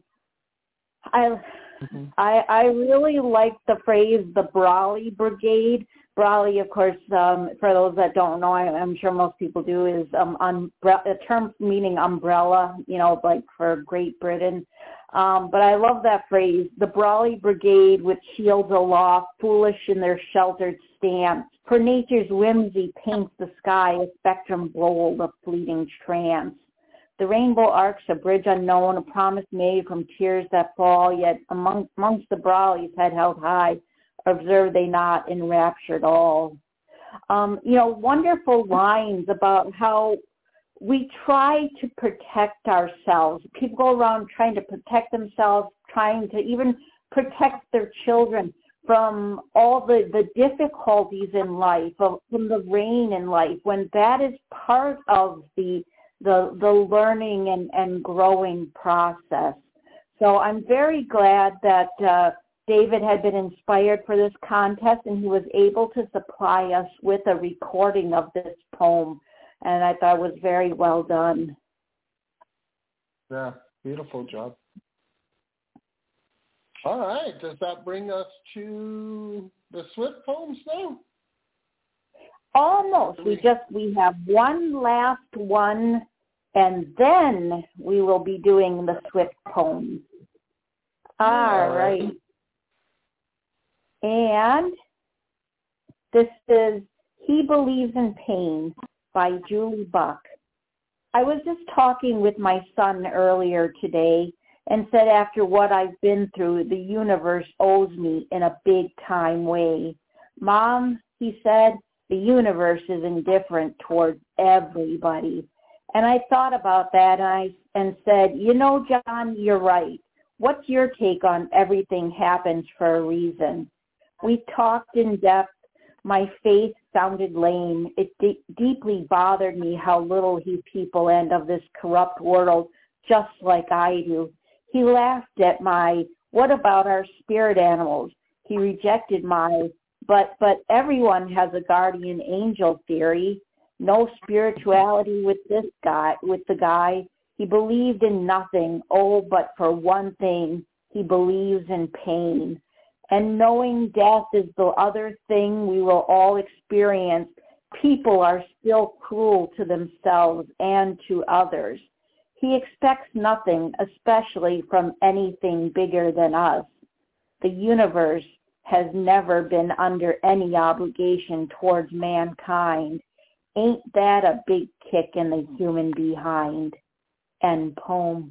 I... Mm-hmm. I, I really like the phrase, the Brawley Brigade. Brawley, of course, um, for those that don't know, I, I'm sure most people do, is um, umbre- a term meaning umbrella, you know, like for Great Britain. Um, but I love that phrase, the Brawley Brigade with shields aloft, foolish in their sheltered stance. For nature's whimsy paints the sky a spectrum bold of fleeting trance. The rainbow arcs a bridge unknown, a promise made from tears that fall, yet among, amongst the Brawleys head held high, observe they not enraptured all. Um, you know, wonderful lines about how we try to protect ourselves. People go around trying to protect themselves, trying to even protect their children from all the, the difficulties in life, from the rain in life, when that is part of the the the learning and, and growing process. So I'm very glad that uh, David had been inspired for this contest and he was able to supply us with a recording of this poem. And I thought it was very well done. Yeah, beautiful job. All right, does that bring us to the Swift poems now? Almost. We just, we have one last one, and then we will be doing the Swift poems. All, All right. right. And this is He Believes in Pain by Julie Buck. I was just talking with my son earlier today and said after what I've been through, the universe owes me in a big time way. Mom, he said, the universe is indifferent towards everybody. And I thought about that and I and said, you know, John, you're right. What's your take on everything happens for a reason? We talked in depth. My faith sounded lame. It de- deeply bothered me how little he people and of this corrupt world, just like I do. He laughed at my, what about our spirit animals? He rejected my, But but everyone has a guardian angel theory. No spirituality with this guy, with the guy. He believed in nothing. Oh, but for one thing, he believes in pain. And knowing death is the other thing we will all experience, people are still cruel to themselves and to others. He expects nothing, especially from anything bigger than us. The universe has never been under any obligation towards mankind. Ain't that a big kick in the human behind? End poem.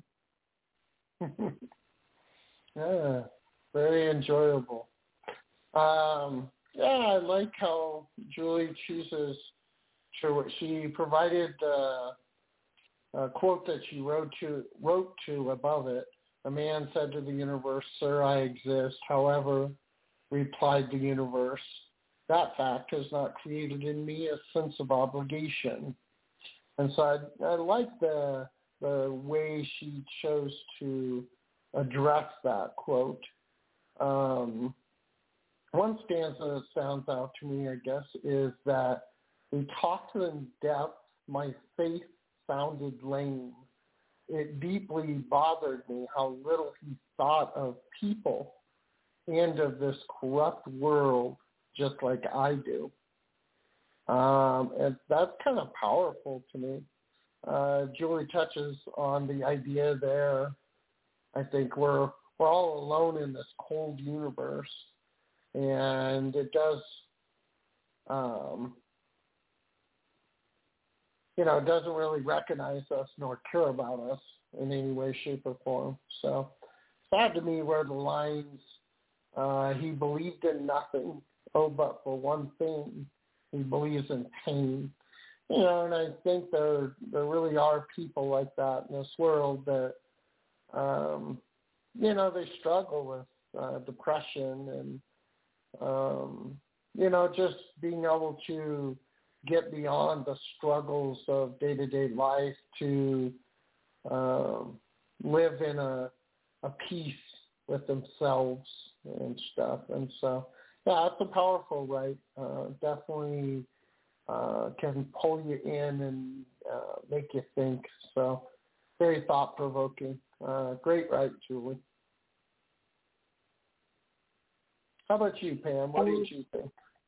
Yeah, very enjoyable. Um, yeah, I like how Julie chooses to, she provided uh, a quote that she wrote to, wrote to above it. A man said to the universe, "Sir, I exist. However," replied the universe, "that fact has not created in me a sense of obligation." And so I, I like the the way she chose to address that quote. Um, one stanza that sounds out to me, I guess, is that we talked in depth, my faith sounded lame. It deeply bothered me how little he thought of people and of this corrupt world, just like I do. Um, and that's kind of powerful to me. Uh, Julie touches on the idea there. I think we're we're all alone in this cold universe, and it does, um, you know, it doesn't really recognize us nor care about us in any way, shape, or form. So sad to me where the lines, uh, he believed in nothing, oh, but for one thing, he believes in pain. You know, and I think there there really are people like that in this world that, um, you know, they struggle with uh, depression and, um, you know, just being able to get beyond the struggles of day-to-day life to um, live in a, a peace with themselves and stuff. And so, yeah, it's a powerful right. Uh, definitely uh, can pull you in and uh, make you think. So very thought-provoking. Uh, great right, Julie. How about you, Pam? What did you think?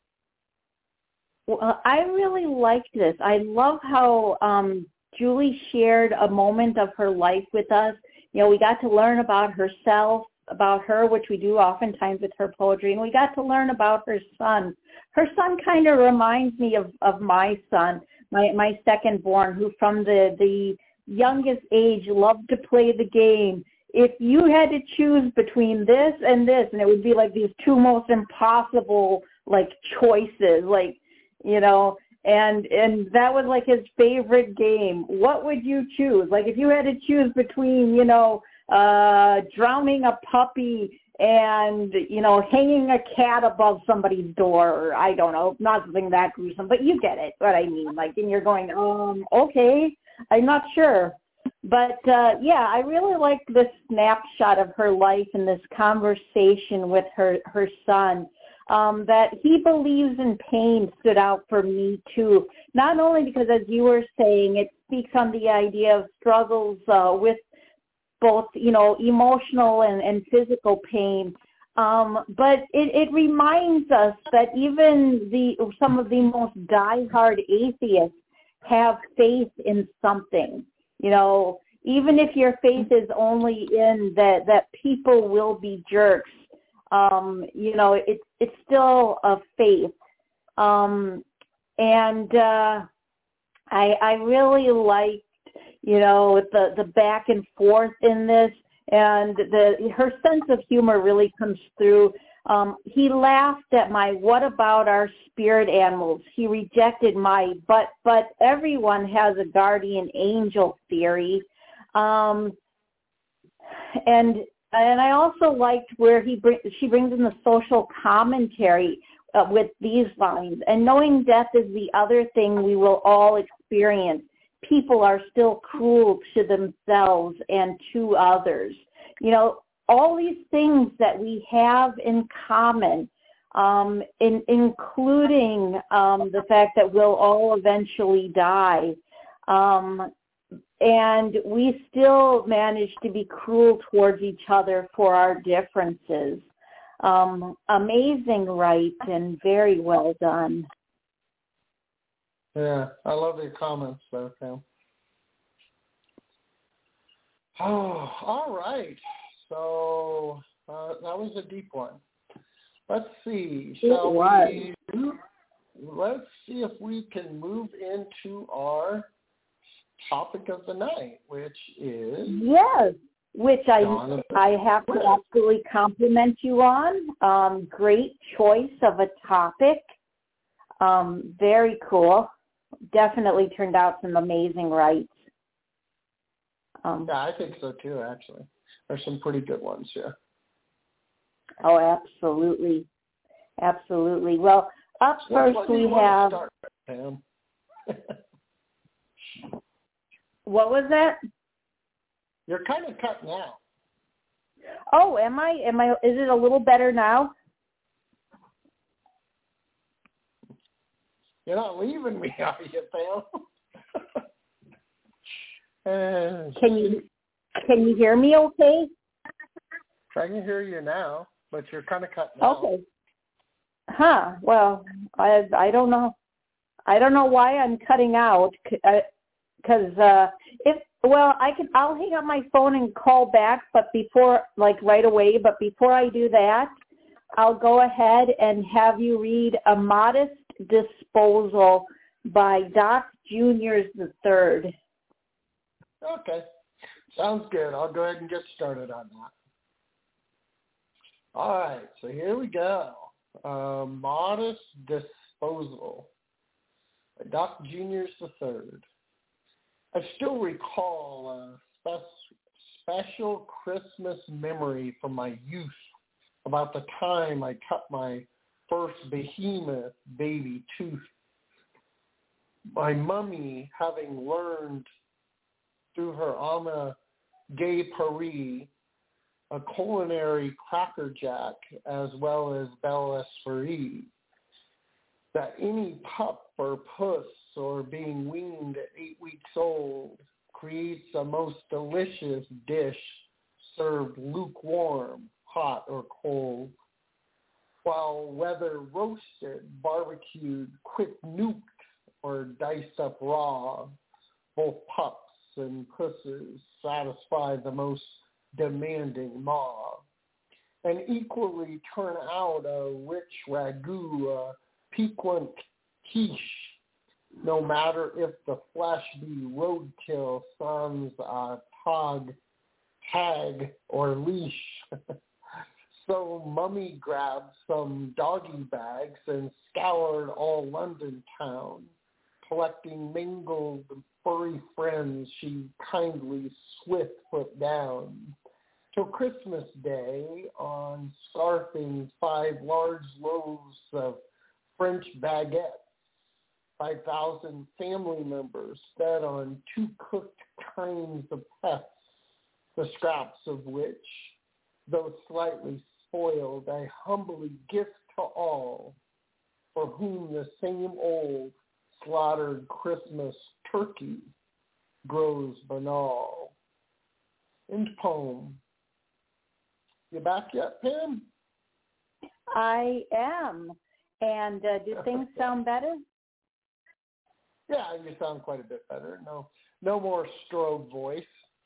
Well, I really liked this. I love how um, Julie shared a moment of her life with us. You know, we got to learn about herself, about her, which we do oftentimes with her poetry, and we got to learn about her son. Her son kind of reminds me of, of my son, my my second born, who from the, the youngest age loved to play the game. If you had to choose between this and this, and it would be like these two most impossible, like, choices, like, you know, and and that was like his favorite game. What would you choose? Like, if you had to choose between, you know, uh, drowning a puppy and, you know, hanging a cat above somebody's door, or I don't know, not something that gruesome, but you get it, what I mean. Like, and you're going, um, okay, I'm not sure. But, uh, yeah, I really liked this snapshot of her life and this conversation with her, her son. Um, that he believes in pain stood out for me, too. Not only because, as you were saying, it speaks on the idea of struggles uh, with both, you know, emotional and, and physical pain, um, but it, it reminds us that even the some of the most diehard atheists have faith in something. You know, even if your faith is only in that, that people will be jerks, um, you know, it, it's still a faith. Um, and uh, I, I really liked, you know, the, the back and forth in this, and the her sense of humor really comes through. Um, he laughed at my "what about our spirit animals?" He rejected my but but everyone has a guardian angel theory. Um, and and I also liked where he bring, she brings in the social commentary uh, with these lines. And knowing death is the other thing we will all experience. People are still cruel to themselves and to others. You know, all these things that we have in common, um, in, including um, the fact that we'll all eventually die. Um, and we still manage to be cruel towards each other for our differences. Um, amazing right and very well done. Yeah, I love your comments there, Pam. Oh, all right. So uh, that was a deep one. Let's see. Shall we? Let's see if we can move into our topic of the night, which is yes, which I Jonathan I have to Swift. absolutely compliment you on. Um, great choice of a topic. Um, very cool. Definitely turned out some amazing rights. Um, Yeah, I think so too. Actually, there's some pretty good ones here. oh, absolutely, absolutely. Well, up Which first one do you we want have. to start with, Pam? What was that? You're kind of cutting out. Oh, am I? Am I? Is it a little better now? You're not leaving me, are you, Pam? uh, Can you can you hear me okay? I can hear you now, but you're kind of cutting out. Okay. Huh. Well, I I don't know. I don't know why I'm cutting out. Because uh, if well, I can. I'll hang up my phone and call back. But before, like right away. But before I do that, I'll go ahead and have you read A Modest Disposal by Doc Juniors the Third. Okay. Sounds good. I'll go ahead and get started on that. All right. So here we go. Uh, Modest Disposal by Doc Juniors the Third. I still recall a spe- special Christmas memory from my youth about the time I cut my first behemoth baby tooth. My mummy, having learned through her Ama Gay Paris, a culinary crackerjack as well as Belle Esprit, that any pup or puss or being weaned at eight weeks old creates a most delicious dish served lukewarm, hot or cold, while whether roasted, barbecued, quick nuked, or diced up raw, both pups and pusses satisfy the most demanding maw, and equally turn out a rich ragu, a piquant quiche, no matter if the flesh be roadkill, sans a tog, tag, or leash. So Mummy grabbed some doggy bags and scoured all London town, collecting mingled furry friends she kindly swift put down, till Christmas Day, on scarfing five large loaves of French baguettes, five thousand family members fed on two cooked kinds of pests, the scraps of which, though slightly spoiled, I humbly gift to all, for whom the same old slaughtered Christmas turkey grows banal. End poem. You back yet, Pam? I am. And uh, do things sound better? Yeah, you sound quite a bit better. No, no more strobe voice.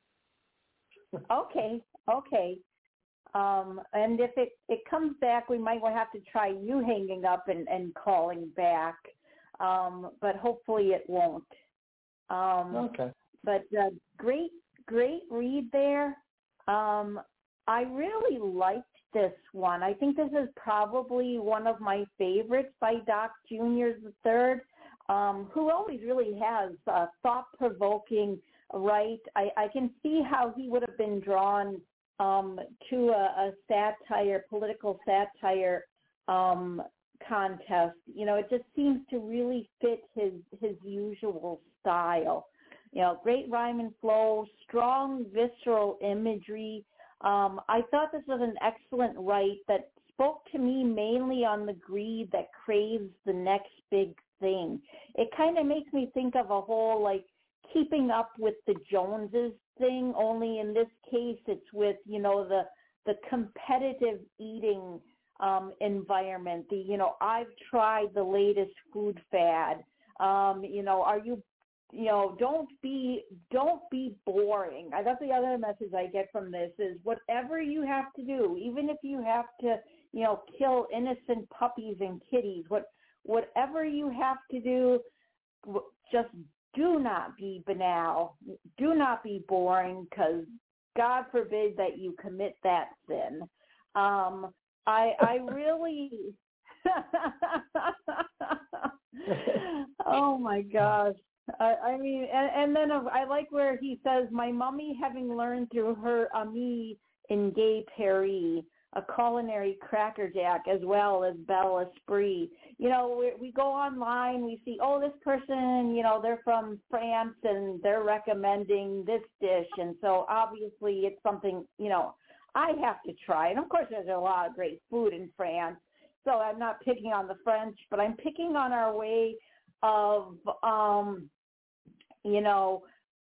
Okay, okay. Um, and if it, it comes back, we might have to try you hanging up and, and calling back. Um, but hopefully it won't. Um, Okay. But uh, great, great read there. Um, I really liked this one. I think this is probably one of my favorites by Doc Juniors the Third, um, who always really has uh, thought-provoking, right? I, I can see how he would have been drawn um, to a, a satire, political satire um, contest. You know, it just seems to really fit his his usual style. You know, great rhyme and flow, strong visceral imagery. Um, I thought this was an excellent write that spoke to me mainly on the greed that craves the next big thing. It kind of makes me think of a whole, like, keeping up with the Joneses thing, only in this case it's with, you know, the the competitive eating um, environment. The, you know, I've tried the latest food fad. Um, you know, are you you know, don't be don't be boring. That's the other message I get from this is whatever you have to do, even if you have to, you know, kill innocent puppies and kitties, what whatever you have to do, just do not be banal. Do not be boring, because God forbid that you commit that sin. Um, I I really. Oh my gosh. I, I mean, and, and then I like where he says, my mummy having learned through her ami in Gay Paris, a culinary crackerjack, as well as Belle Esprit. You know, we, we go online, we see, oh, this person, you know, they're from France and they're recommending this dish. And so obviously it's something, you know, I have to try. And of course there's a lot of great food in France. So I'm not picking on the French, but I'm picking on our way of, um, you know,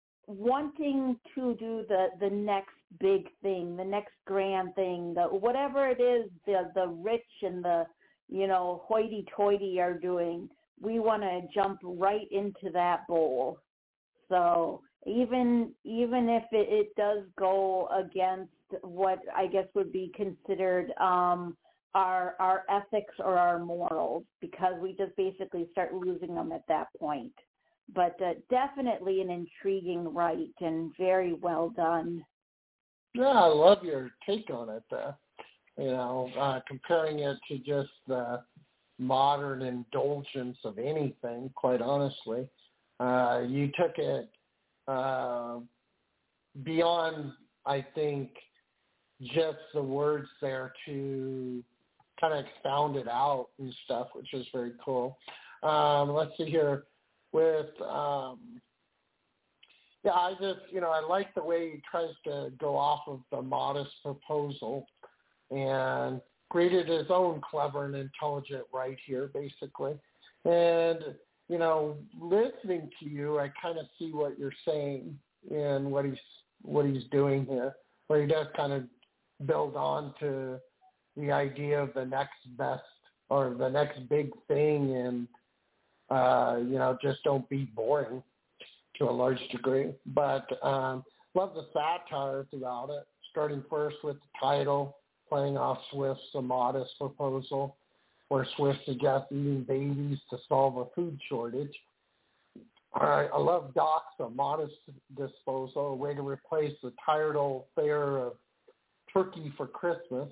wanting to do the, the next big thing, the next grand thing, the whatever it is the, the rich and the, you know, hoity-toity are doing. We want to jump right into that bowl. So even even if it, it does go against what I guess would be considered um, our our ethics or our morals, because we just basically start losing them at that point. But uh, definitely an intriguing write and very well done. Yeah, I love your take on it. Uh, you know, uh, comparing it to just the modern indulgence of anything, quite honestly. Uh, you took it uh, beyond, I think, just the words there to kind of expound it out and stuff, which is very cool. Um, let's see here. With, um, yeah, I just, you know, I like the way he tries to go off of the modest proposal and created his own clever and intelligent right here, basically. And, you know, listening to you, I kind of see what you're saying and what he's what he's doing here, where he does kind of build on to the idea of the next best or the next big thing, and Uh, you know, just don't be boring to a large degree. But um, love the satire throughout it, starting first with the title, playing off Swift's A Modest Proposal, where Swift suggests eating babies to solve a food shortage. All right, I love Doc's A Modest Disposal, a way to replace the tired old fare of turkey for Christmas.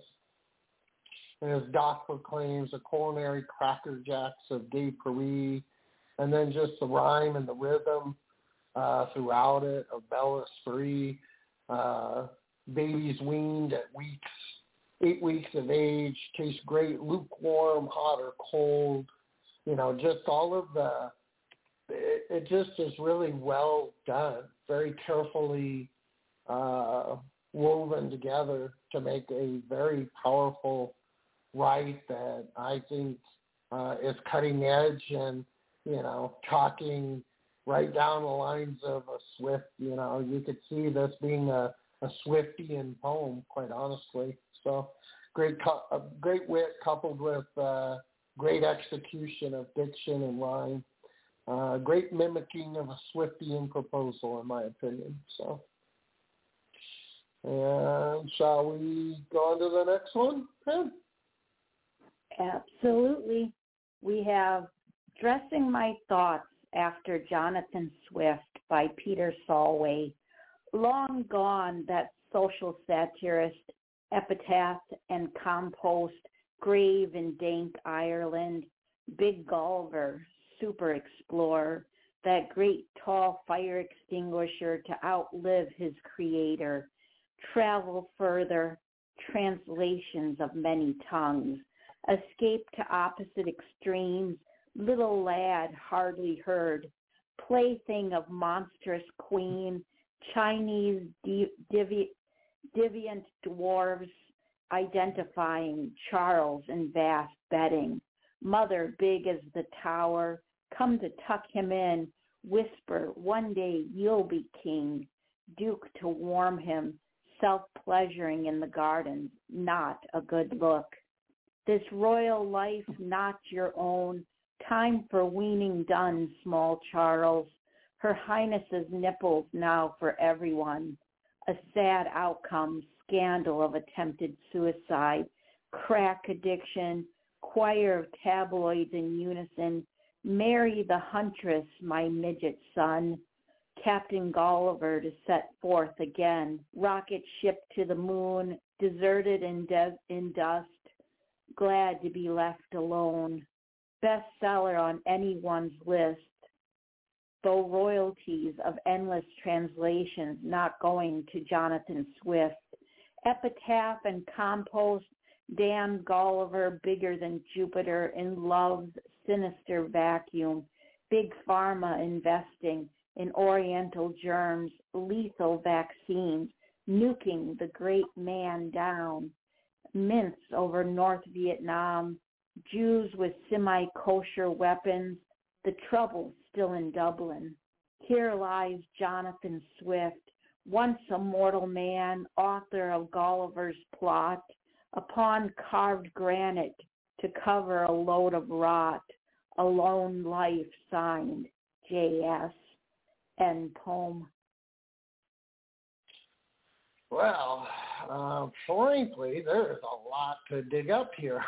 And as Doc proclaims, a culinary crackerjacks of Gay Paris, and then just the rhyme and the rhythm uh, throughout it of Belle Esprit, uh, babies weaned at weeks, eight weeks of age, taste great, lukewarm, hot or cold, you know, just all of the, it, it just is really well done, very carefully uh, woven together to make a very powerful right that I think uh, is cutting edge and, you know, talking right down the lines of a Swift. You know, you could see this being a, a Swiftian poem, quite honestly. So great, uh, great wit coupled with uh, great execution of diction and rhyme. Uh, great mimicking of a Swiftian proposal, in my opinion. So, and shall we go on to the next one, Pam? Absolutely. We have Dressing My Thoughts After Jonathan Swift by Peter Solway. Long gone, that social satirist, epitaph and compost, grave in dank Ireland, big Gulliver, super explorer, that great tall fire extinguisher to outlive his creator, travel further, translations of many tongues, escape to opposite extremes, little lad hardly heard, plaything of monstrous queen, Chinese devi- deviant dwarves identifying Charles in vast bedding, mother big as the tower, come to tuck him in, whisper, one day you'll be king, duke to warm him, self-pleasuring in the gardens, not a good look. This royal life not your own, time for weaning done, small Charles, Her Highness's nipples now for everyone. A sad outcome, scandal of attempted suicide, crack addiction, choir of tabloids in unison, Mary the Huntress, my midget son, Captain Gulliver to set forth again, rocket ship to the moon, deserted in, de- in dust, glad to be left alone, bestseller on anyone's list, though royalties of endless translations not going to Jonathan Swift, epitaph and compost, damn Gulliver bigger than Jupiter in love's sinister vacuum, big pharma investing in oriental germs, lethal vaccines, nuking the great man down, mints over North Vietnam, Jews with semi-kosher weapons, the trouble still in Dublin. Here lies Jonathan Swift, once a mortal man, author of Gulliver's Plot, upon carved granite to cover a load of rot, a lone life signed J S End poem. Well, uh, frankly, there is a lot to dig up here.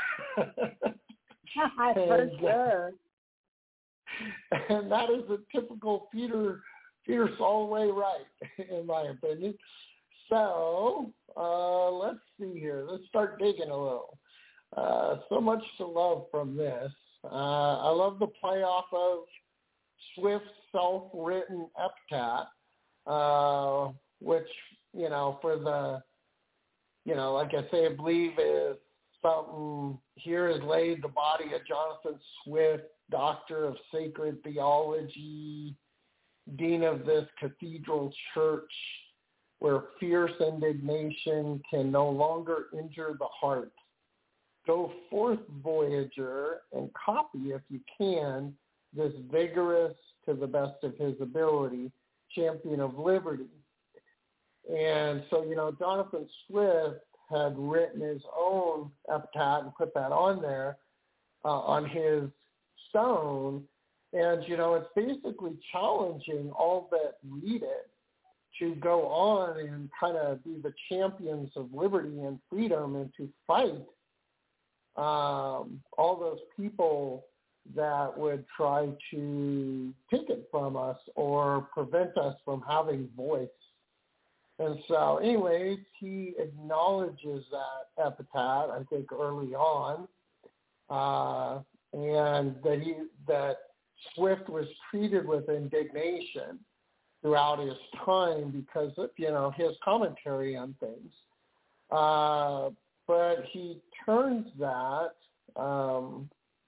For and, sure. And that is a typical Peter Peter Solway right, in my opinion. So uh, let's see here. Let's start digging a little. Uh, so much to love from this. Uh, I love the playoff of Swift's self-written epitaph, uh, which, you know, for the, you know, like I say, I believe is something, here is laid the body of Jonathan Swift, doctor of sacred theology, dean of this cathedral church, where fierce indignation can no longer injure the heart. Go forth, voyager, and copy, if you can, this vigorous, to the best of his ability, champion of liberty. And so, you know, Jonathan Swift had written his own epitaph and put that on there uh, on his stone. And, you know, it's basically challenging all that read it to go on and kind of be the champions of liberty and freedom and to fight um, all those people that would try to take it from us or prevent us from having voice. And so anyways, he acknowledges that epitaph, I think, early on, uh, and that he that Swift was treated with indignation throughout his time because of, you know, his commentary on things. Uh, but he turns that, um,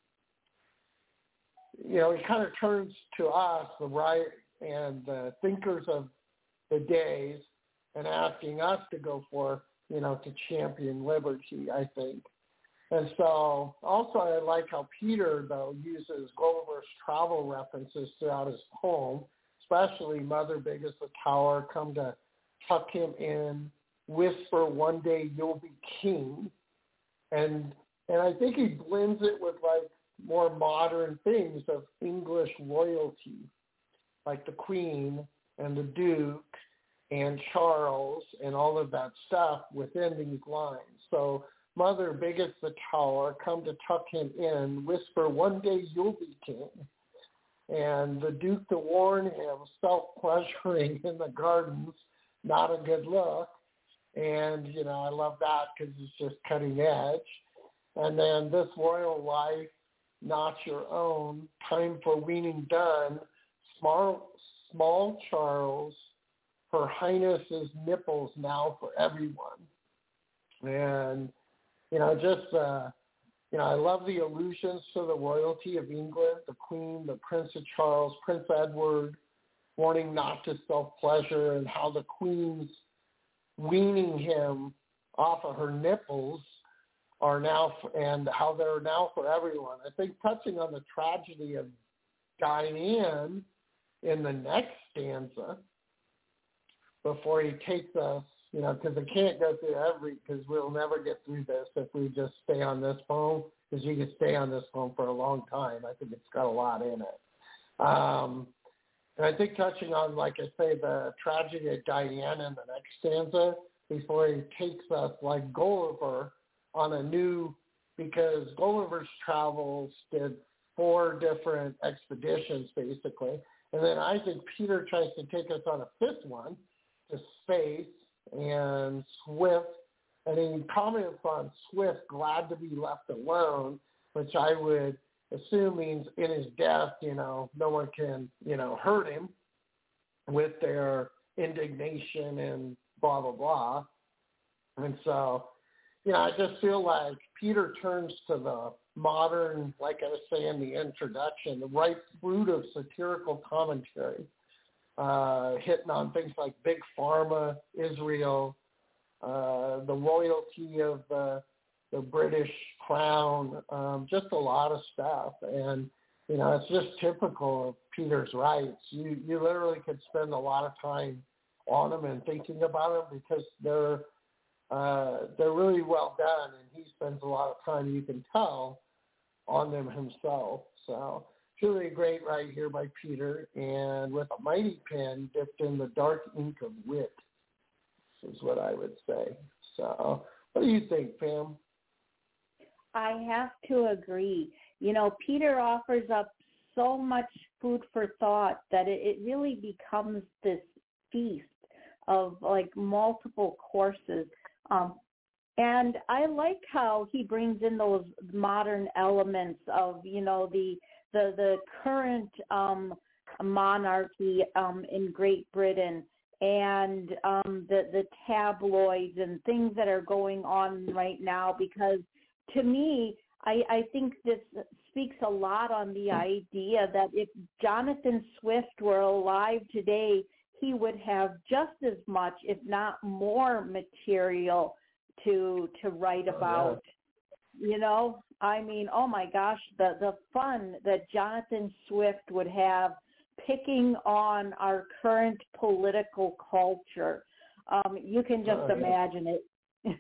you know, he kind of turns to us, the right and the thinkers of the days, and asking us to go forth, you know, to champion liberty, I think. And so also I like how Peter, though, uses Gulliver's travel references throughout his poem, especially Mother Big as the Tower, come to tuck him in, whisper one day you'll be king. And and I think he blends it with like more modern things of English royalty, like the Queen and the Duke and Charles and all of that stuff within these lines. So Mother Big as the Tower, come to tuck him in, whisper one day you'll be king. And the Duke to warn him, self-pleasuring in the gardens, not a good look. And, you know, I love that because it's just cutting edge. And then this royal life, not your own, time for weaning done, small, small Charles, Her Highness's nipples now for everyone. And, you know, just, uh, you know, I love the allusions to the royalty of England, the Queen, the Prince of Charles, Prince Edward, warning not to self-pleasure, and how the Queen's weaning him off of her nipples are now, and how they're now for everyone. I think touching on the tragedy of Diane in the next stanza, before he takes us, you know, because I can't go through every, because we'll never get through this if we just stay on this poem, because you can stay on this poem for a long time. I think it's got a lot in it. Um, And I think touching on, like I say, the tragedy of Diana in the next stanza, before he takes us like Gulliver on a new, because Gulliver's travels did four different expeditions basically. And then I think Peter tries to take us on a fifth one to space and Swift. And he comments on Swift, glad to be left alone, which I would assume means in his death, you know, no one can, you know, hurt him with their indignation and blah, blah, blah. And so, you know, I just feel like Peter turns to the modern, like I was saying in the introduction, the right root of satirical commentary, uh, hitting on things like Big Pharma, Israel, uh, the royalty of the, the British crown, um, just a lot of stuff. And, you know, it's just typical of Peter's rights. You, you literally could spend a lot of time on them and thinking about them because they're, uh, they're really well done, and he spends a lot of time, you can tell, on them himself. So it's really great right here by Peter, and with a mighty pen dipped in the dark ink of wit, is what I would say. So what do you think, Pam? I have to agree. You know, Peter offers up so much food for thought that it, it really becomes this feast of like multiple courses. Um, and I like how he brings in those modern elements of, you know, the the, the current um, monarchy um, in Great Britain and um, the, the tabloids and things that are going on right now, because to me, I, I think this speaks a lot on the idea that if Jonathan Swift were alive today, he would have just as much, if not more, material to to write about. You know, I mean, oh my gosh, the, the fun that Jonathan Swift would have picking on our current political culture. Um, you can just oh, imagine yeah. it.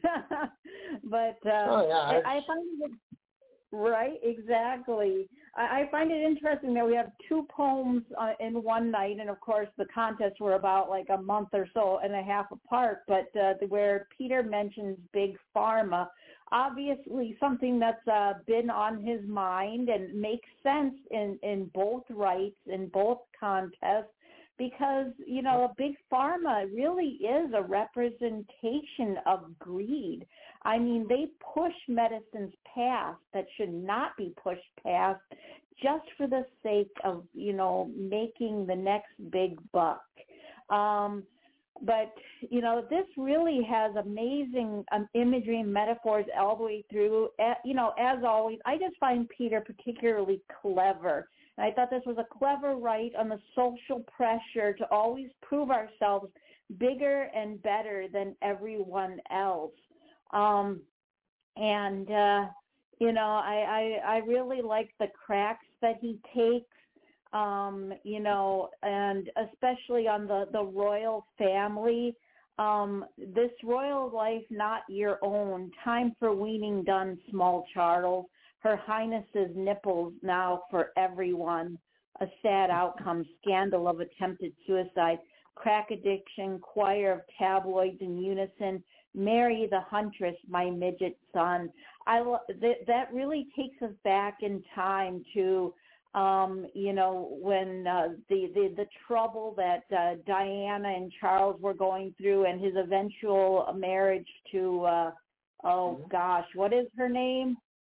But uh, oh, yeah, I, I find it, right, exactly. I, I find it interesting that we have two poems uh, in one night, and of course the contests were about like a month or so and a half apart, but uh, where Peter mentions Big Pharma, obviously something that's uh, been on his mind and makes sense in, in both rights, in both contests, because, you know, a Big Pharma really is a representation of greed. I mean, they push medicines past that should not be pushed past just for the sake of, you know, making the next big buck. Um, but, you know, this really has amazing um, imagery and metaphors all the way through. Uh, you know, as always, I just find Peter particularly clever. And I thought this was a clever write on the social pressure to always prove ourselves bigger and better than everyone else. Um, and, uh, you know, I, I, I really like the cracks that he takes, um, you know, and especially on the, the royal family. Um, this royal life, not your own. Time for weaning done, small Charles. Her Highness's nipples now for everyone. A sad outcome, scandal of attempted suicide, crack addiction, choir of tabloids in unison, Mary the Huntress, my midget son. I that, that really takes us back in time to, um, you know, when uh, the, the, the trouble that uh, Diana and Charles were going through and his eventual marriage to, uh, oh gosh, what is her name?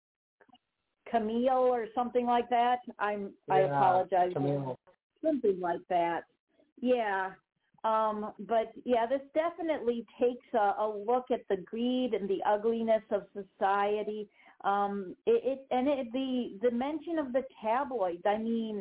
Camille or something like that. I'm. Yeah, I apologize. Camille. Something like that. Yeah. Um, but yeah, this definitely takes a, a look at the greed and the ugliness of society. Um, it, it and it, the the mention of the tabloids. I mean,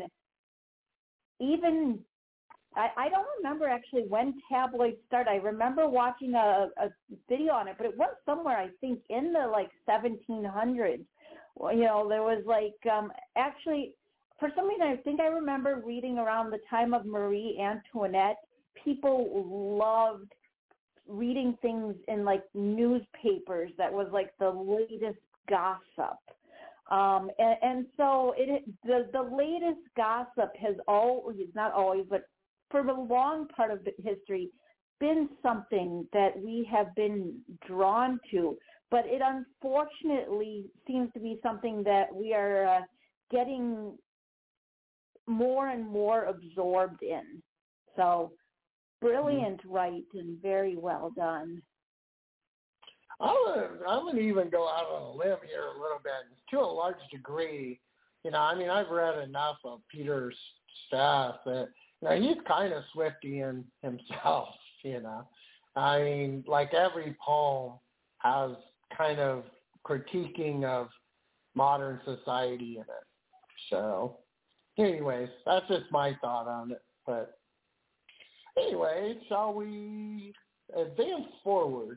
even I, I don't remember actually when tabloids started. I remember watching a, a video on it, but it was somewhere I think in the like seventeen hundreds. Well, you know, there was like, um, actually, for some reason, I think I remember reading around the time of Marie Antoinette, people loved reading things in like newspapers that was like the latest gossip. Um, and, and so it the the latest gossip has always, not always, but for a long part of the history, been something that we have been drawn to. But it unfortunately seems to be something that we are uh, getting more and more absorbed in. So brilliant, mm-hmm. Right, and very well done. I'm gonna, I'm gonna even go out on a limb here a little bit. To a large degree, you know, I mean, I've read enough of Peter's stuff that, you know, he's kind of Swiftian himself, you know. I mean, like every poem has kind of critiquing of modern society in it. So, anyways, that's just my thought on it. But anyway, shall we advance forward?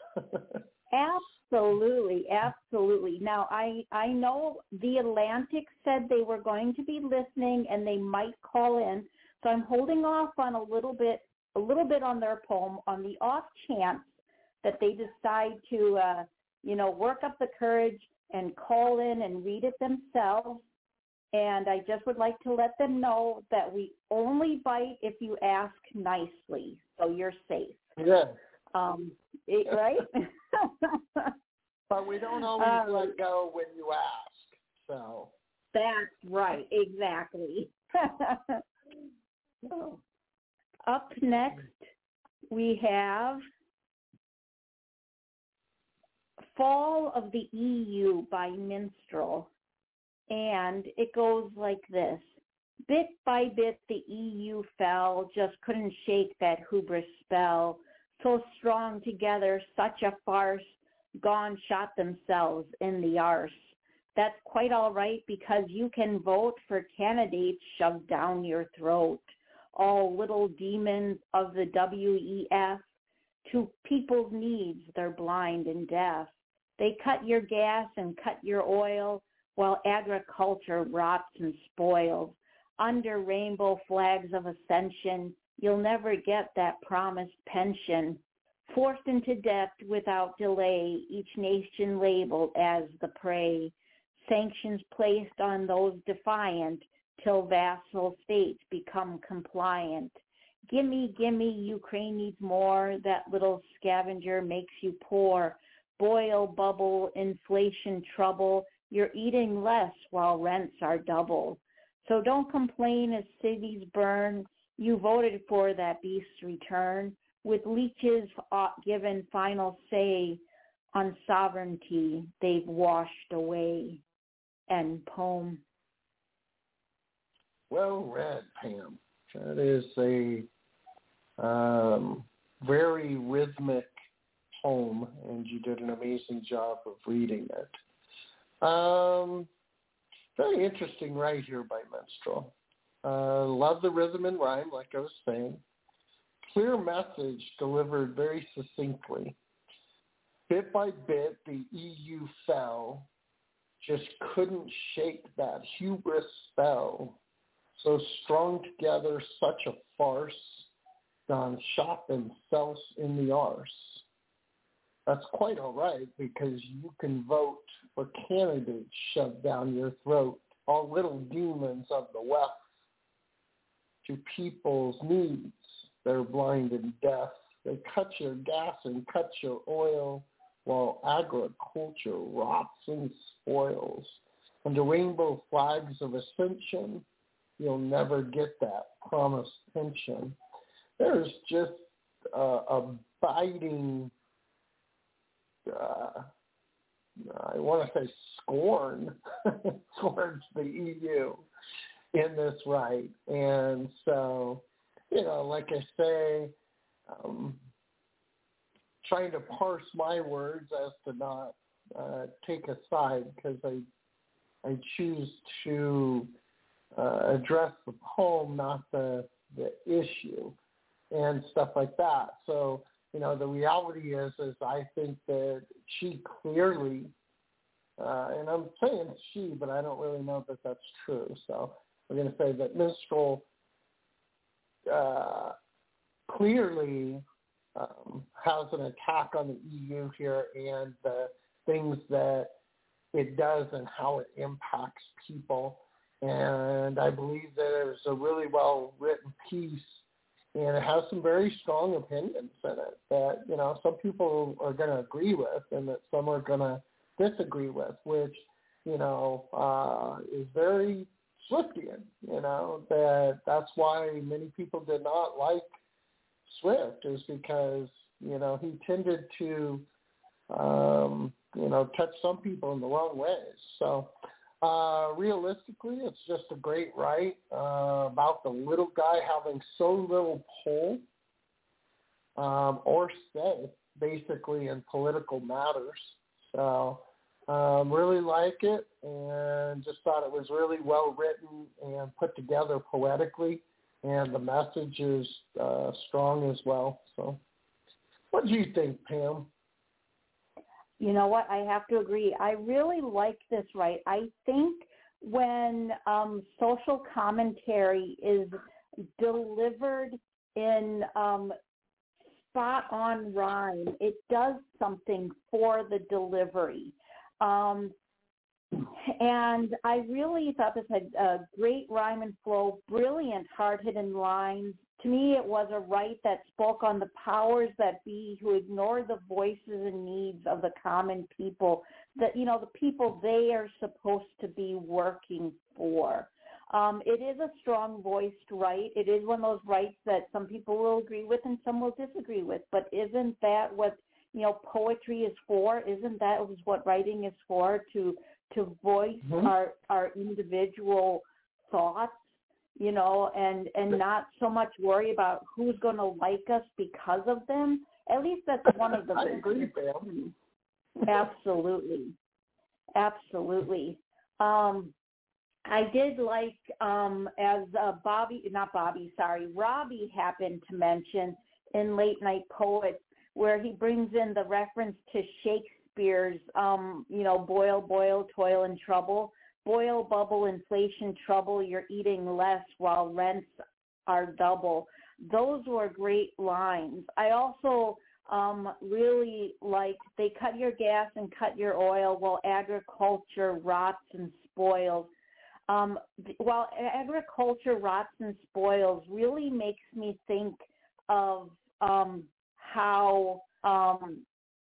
Absolutely, absolutely. Now, I, I know the Atlantic said they were going to be listening and they might call in, so I'm holding off on a little bit, a little bit on their poem on the off chance that they decide to, uh, you know, work up the courage and call in and read it themselves. And I just would like to let them know that we only bite if you ask nicely, so you're safe. Yeah. Um, it, right? But we don't always um, let go when you ask. So that's right, exactly. So, up next, we have Fall of the E U by Minstrel. And it goes like this. Bit by bit the E U fell, just couldn't shake that hubris spell. So strong together, such a farce, gone shot themselves in the arse. That's quite all right because you can vote for candidates shoved down your throat. All little demons of the W E F. To people's needs, they're blind and deaf. They cut your gas and cut your oil, while agriculture rots and spoils. Under rainbow flags of ascension, you'll never get that promised pension. Forced into debt without delay, each nation labeled as the prey. Sanctions placed on those defiant, till vassal states become compliant. Gimme, gimme, Ukraine needs more, that little scavenger makes you poor. Boil, bubble, inflation, trouble, you're eating less while rents are double. So don't complain as cities burn. You voted for that beast's return. With leeches given final say on sovereignty, they've washed away. End poem. Well read, Pam. That is a um, very rhythmic poem, and you did an amazing job of reading it. Um, very interesting right here by Minstrel. Uh, love the rhythm and rhyme, like I was saying. Clear message delivered very succinctly. Bit by bit, the E U fell, just couldn't shake that hubris spell. So strong together, such a farce, gone shot themselves in the arse. That's quite all right because you can vote for candidates shoved down your throat, all little demons of the West. To people's needs, they're blind and deaf. They cut your gas and cut your oil while agriculture rots and spoils. Under rainbow flags of ascension, you'll never get that promised pension. There's just uh, a biting Uh, I want to say scorn towards the E U in this right. And so, you know, like I say, um, trying to parse my words as to not uh, take a side because I, I choose to uh, address the poem, not the, the issue and stuff like that. So, you know, the reality is, is I think that she clearly, uh, and I'm saying she, but I don't really know that that's true. So we're going to say that Minstrel uh, clearly um, has an attack on the E U here and the things that it does and how it impacts people. And I believe that it was a really well-written piece, and it has some very strong opinions in it that, you know, some people are going to agree with and that some are going to disagree with, which, you know, uh, is very Swiftian, you know, that that's why many people did not like Swift, is because, you know, he tended to, um, you know, touch some people in the wrong ways. So uh, realistically, it's just a great write uh, about the little guy having so little pull um, or say, basically, in political matters. So um, really like it, and just thought it was really well written and put together poetically, and the message is uh, strong as well. So what do you think, Pam? You know what? I have to agree. I really like this, right? I think when um, social commentary is delivered in um, spot-on rhyme, it does something for the delivery. Um, and I really thought this had a great rhyme and flow, brilliant hard-hitting lines. To me, it was a write that spoke on the powers that be who ignore the voices and needs of the common people, that, you know, the people they are supposed to be working for. Um, it is a strong voiced write. It is one of those rights that some people will agree with and some will disagree with. But isn't that what, you know, poetry is for? Isn't that what writing is for, to to voice mm-hmm. our our individual thoughts? You know, and, and not so much worry about who's going to like us because of them. At least that's one of the I agree, Pam. Absolutely. Absolutely. Um, I did like, um, as uh, Bobby, not Bobby, sorry, Robbie happened to mention in Late Night Poets, where he brings in the reference to Shakespeare's, um, you know, boil, boil, toil and trouble. Boil, bubble, inflation, trouble, you're eating less while rents are double. Those were great lines. I also um, really liked, they cut your gas and cut your oil while agriculture rots and spoils. Um, while agriculture rots and spoils really makes me think of um, how um,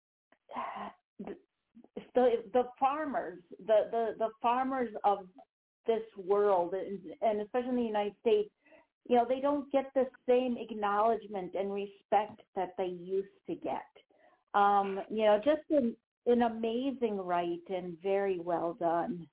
The the farmers, the, the, the farmers of this world, and especially in the United States, you know, they don't get the same acknowledgement and respect that they used to get. Um, you know, just an, an amazing write and very well done.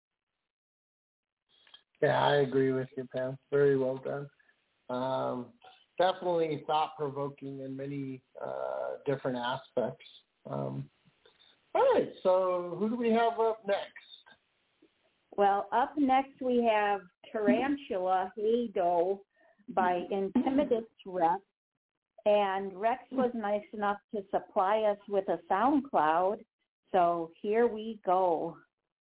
Yeah, I agree with you, Pam. Very well done. Um, definitely thought-provoking in many uh, different aspects. Um, All right, so who do we have up next? Well, up next we have Tarantula Hey Do by Intimidus Rex. And Rex was nice enough to supply us with a SoundCloud, so here we go.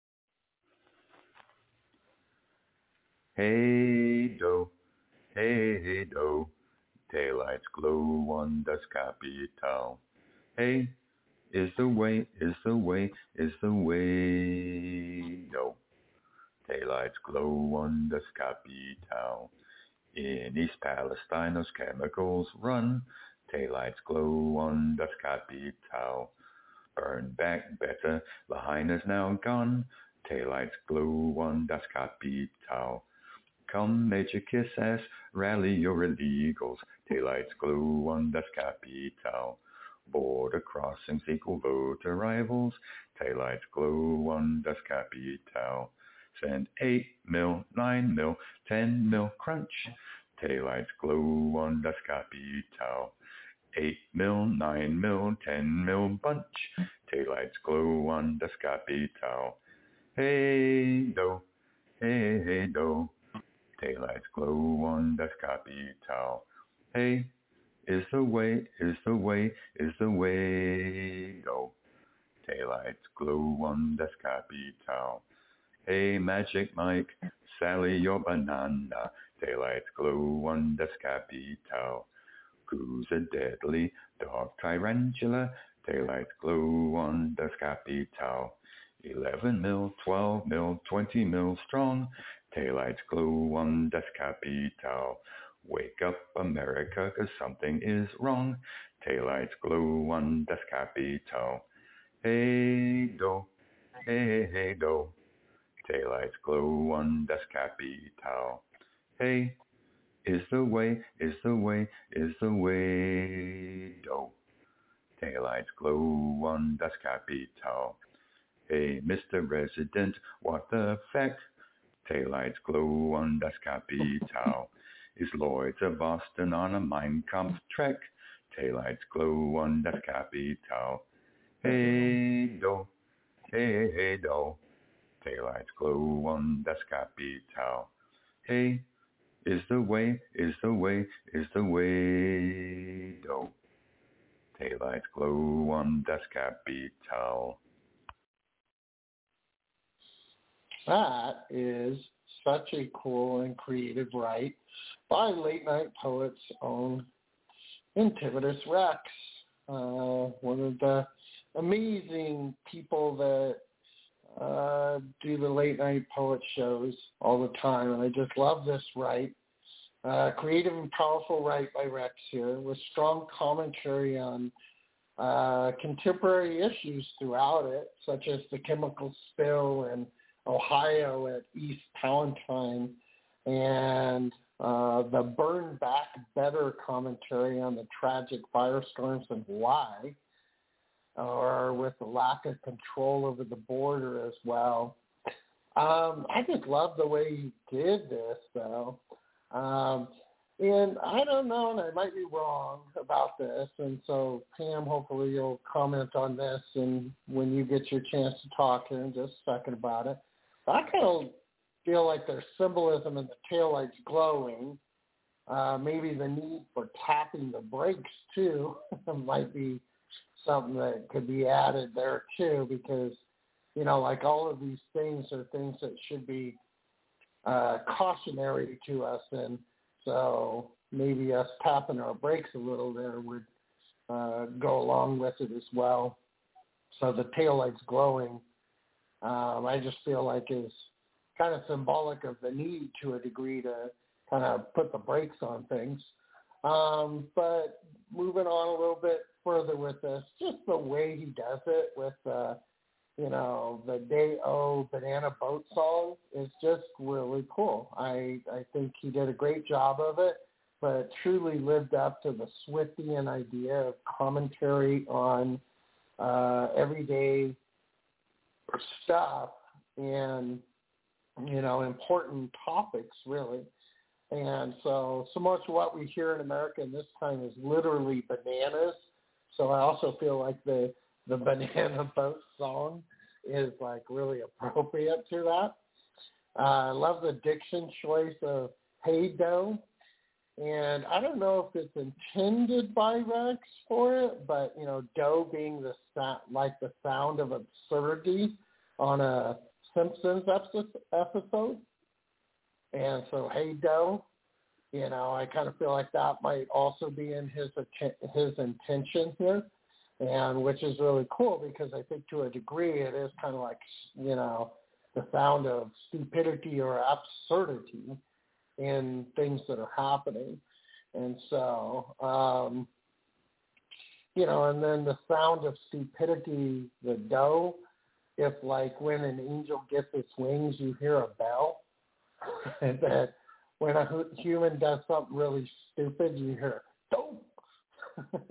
Hey do, hey hey do, taillights glow on das Kapital. Hey, is the way, is the way, is the way, no. Taillights glow on das Kapital. In East Palestine, those chemicals run. Taillights glow on das Kapital. Burn back better, Lahain is now gone. Taillights glow on das Kapital. Come, Major Kiss ass, rally your illegals. Taillights glow on das Kapital. Border crossings equal vote arrivals. Taillights glow on das Kapital. Send eight mil, nine mil, ten mil crunch. Taillights glow on das Kapital. Eight mil, nine mil, ten mil bunch. Taillights glow on das Kapital. Hey do, hey hey do. Taillights glow on das Kapital. Hey, is the way, is the way, is the way, go. Taillights glow on das Kapital. Hey, Magic Mike, Sally your banana. Taillights glow on das Kapital. Who's a deadly dog tarantula? Taillights glow on das Kapital. Eleven mil, twelve mil, twenty mil strong. Taillights glow on Das Kapital. Wake up, America, 'cause something is wrong. Taillights glow on Das Kapital. Hey do, hey hey do. Taillights glow on Das Kapital. Hey, is the way, is the way, is the way do. Taillights glow on Das Kapital. Hey, Mister Resident, what the feck? Taillights glow on Das Kapital. Is Lloyd's of Boston on a Mein Kampf trek? Taillights glow on Das Kapital. Hey do, hey hey do. Taillights glow on Das Kapital. Hey, is the way, is the way, is the way do. Taillights glow on Das Kapital. That is such a cool and creative write by Late Night Poets' own Intibidus Rex, uh, one of the amazing people that uh, do the Late Night Poet shows all the time, and I just love this write. Uh, creative and powerful write by Rex here, with strong commentary on uh, contemporary issues throughout it, such as the chemical spill and Ohio at East Palestine, and uh, the Burn Back Better commentary on the tragic firestorms in Hawaii, or with the lack of control over the border as well. Um, I just love the way he did this, though. Um, and I don't know, and I might be wrong about this, and so Pam, hopefully you'll comment on this and when you get your chance to talk here in just a second about it. I kind of feel like there's symbolism in the taillights glowing. Uh, maybe the need for tapping the brakes, too, might be something that could be added there, too, because, you know, like all of these things are things that should be uh, cautionary to us. And so maybe us tapping our brakes a little there would uh, go along with it as well. So the taillights glowing, Um, I just feel like is kind of symbolic of the need to a degree to kind of put the brakes on things. Um, but moving on a little bit further with this, just the way he does it with, uh, you know, the Day-O Banana Boat song is just really cool. I, I think he did a great job of it, but truly lived up to the Swiftian idea of commentary on uh, everyday stuff and, you know, important topics, really. And so, so much of what we hear in America in this time is literally bananas. So I also feel like the, the Banana Boat song is, like, really appropriate to that. Uh, I love the diction choice of Hey Do. And I don't know if it's intended by Rex for it, but, you know, do being the sound, like the sound of absurdity on a Simpsons episode. And so, hey, do, you know, I kind of feel like that might also be in his his intention here, and which is really cool because I think to a degree it is kind of like, you know, the sound of stupidity or absurdity in things that are happening. And so, um, you know, and then the sound of stupidity, the do, if like when an angel gets its wings, you hear a bell. And that when a human does something really stupid, you hear do.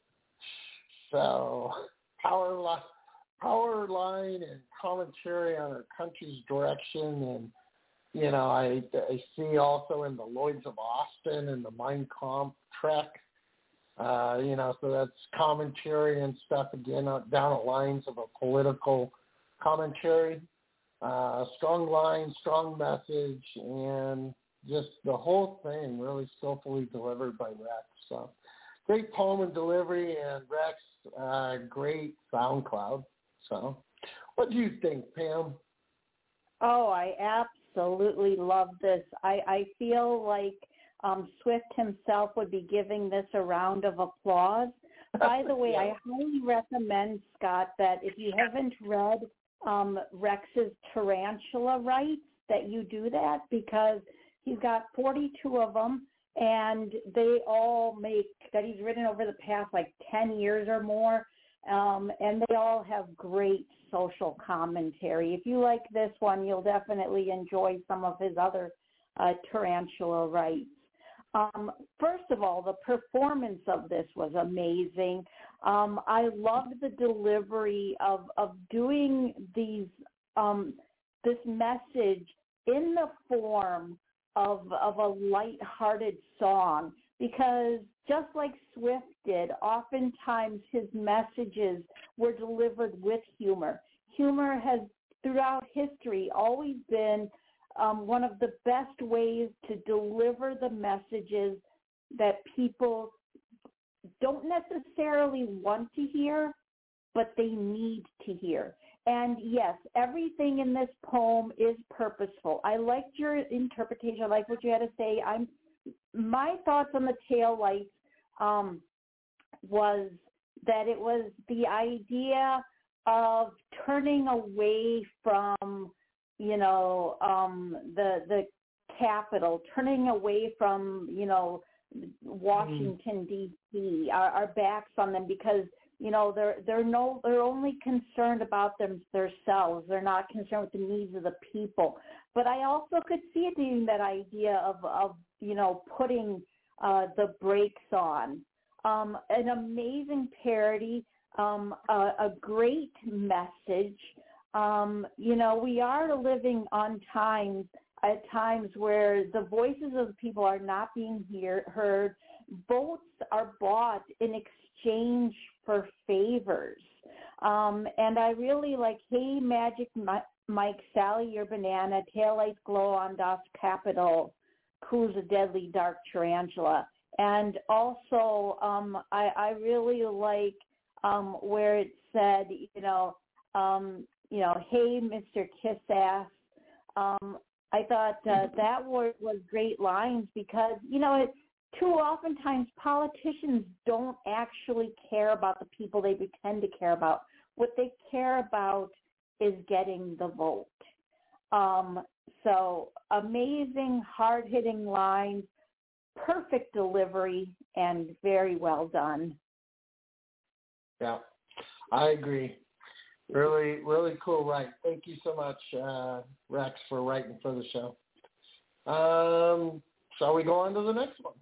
So power, li- power line and commentary on our country's direction, and you know, I, I see also in the Lloyd's of Austin and the Mein Kampf trek, uh, you know, so that's commentary and stuff, again, down the lines of a political commentary. Uh, strong line, strong message, and just the whole thing really skillfully delivered by Rex. So great poem and delivery, and Rex, uh, great SoundCloud. So what do you think, Pam? Oh, I absolutely love this. I, I feel like um, Swift himself would be giving this a round of applause. By the way, Yeah. I highly recommend, Scott, that if you haven't read um, Rex's tarantula rights that you do that, because he's got forty-two of them, and they all make, that he's written over the past like ten years or more, um, and they all have great social commentary. If you like this one, you'll definitely enjoy some of his other uh, tarantula rights. Um, first of all, the performance of this was amazing. Um, I loved the delivery of, of doing these um, this message in the form of of a lighthearted song, because just like Swift did, oftentimes his messages were delivered with humor. Humor has, throughout history, always been um, one of the best ways to deliver the messages that people don't necessarily want to hear, but they need to hear. And yes, everything in this poem is purposeful. I liked your interpretation. I like what you had to say. I'm my thoughts on the tail lights um, was that it was the idea of turning away from, you know, um, the the capital, turning away from, you know, Washington, D C, our, our backs on them, because you know they're they're no they're only concerned about them themselves. They're not concerned with the needs of the people. But I also could see it being that idea of of you know putting uh, the brakes on. Um, an amazing parody, um, a, a great message. Um, you know, we are living on times at times where the voices of the people are not being hear, heard. Votes are bought in exchange for favors. Um, and I really like, hey, Magic Mike, Sally, your banana, taillights glow on Das Capitol, coos a deadly dark tarantula. And also, um, I, I really like um, where it said, you know, um, you know, hey, Mister Kiss-Ass. Um, I thought uh, that word was great lines because, you know, it, too oftentimes politicians don't actually care about the people they pretend to care about. What they care about is getting the vote. Um, so amazing, hard-hitting lines, perfect delivery, and very well done. Yeah, I agree. Really, really cool write. Thank you so much, uh, Rex, for writing for the show. Um, shall we go on to the next one?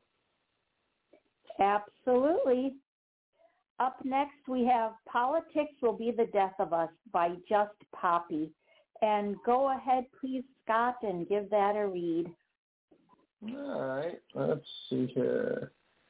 Absolutely. Up next, we have Politics Will Be the Death of Us by Just Poppy. And go ahead, please, Scott, and give that a read. All right. Let's see here.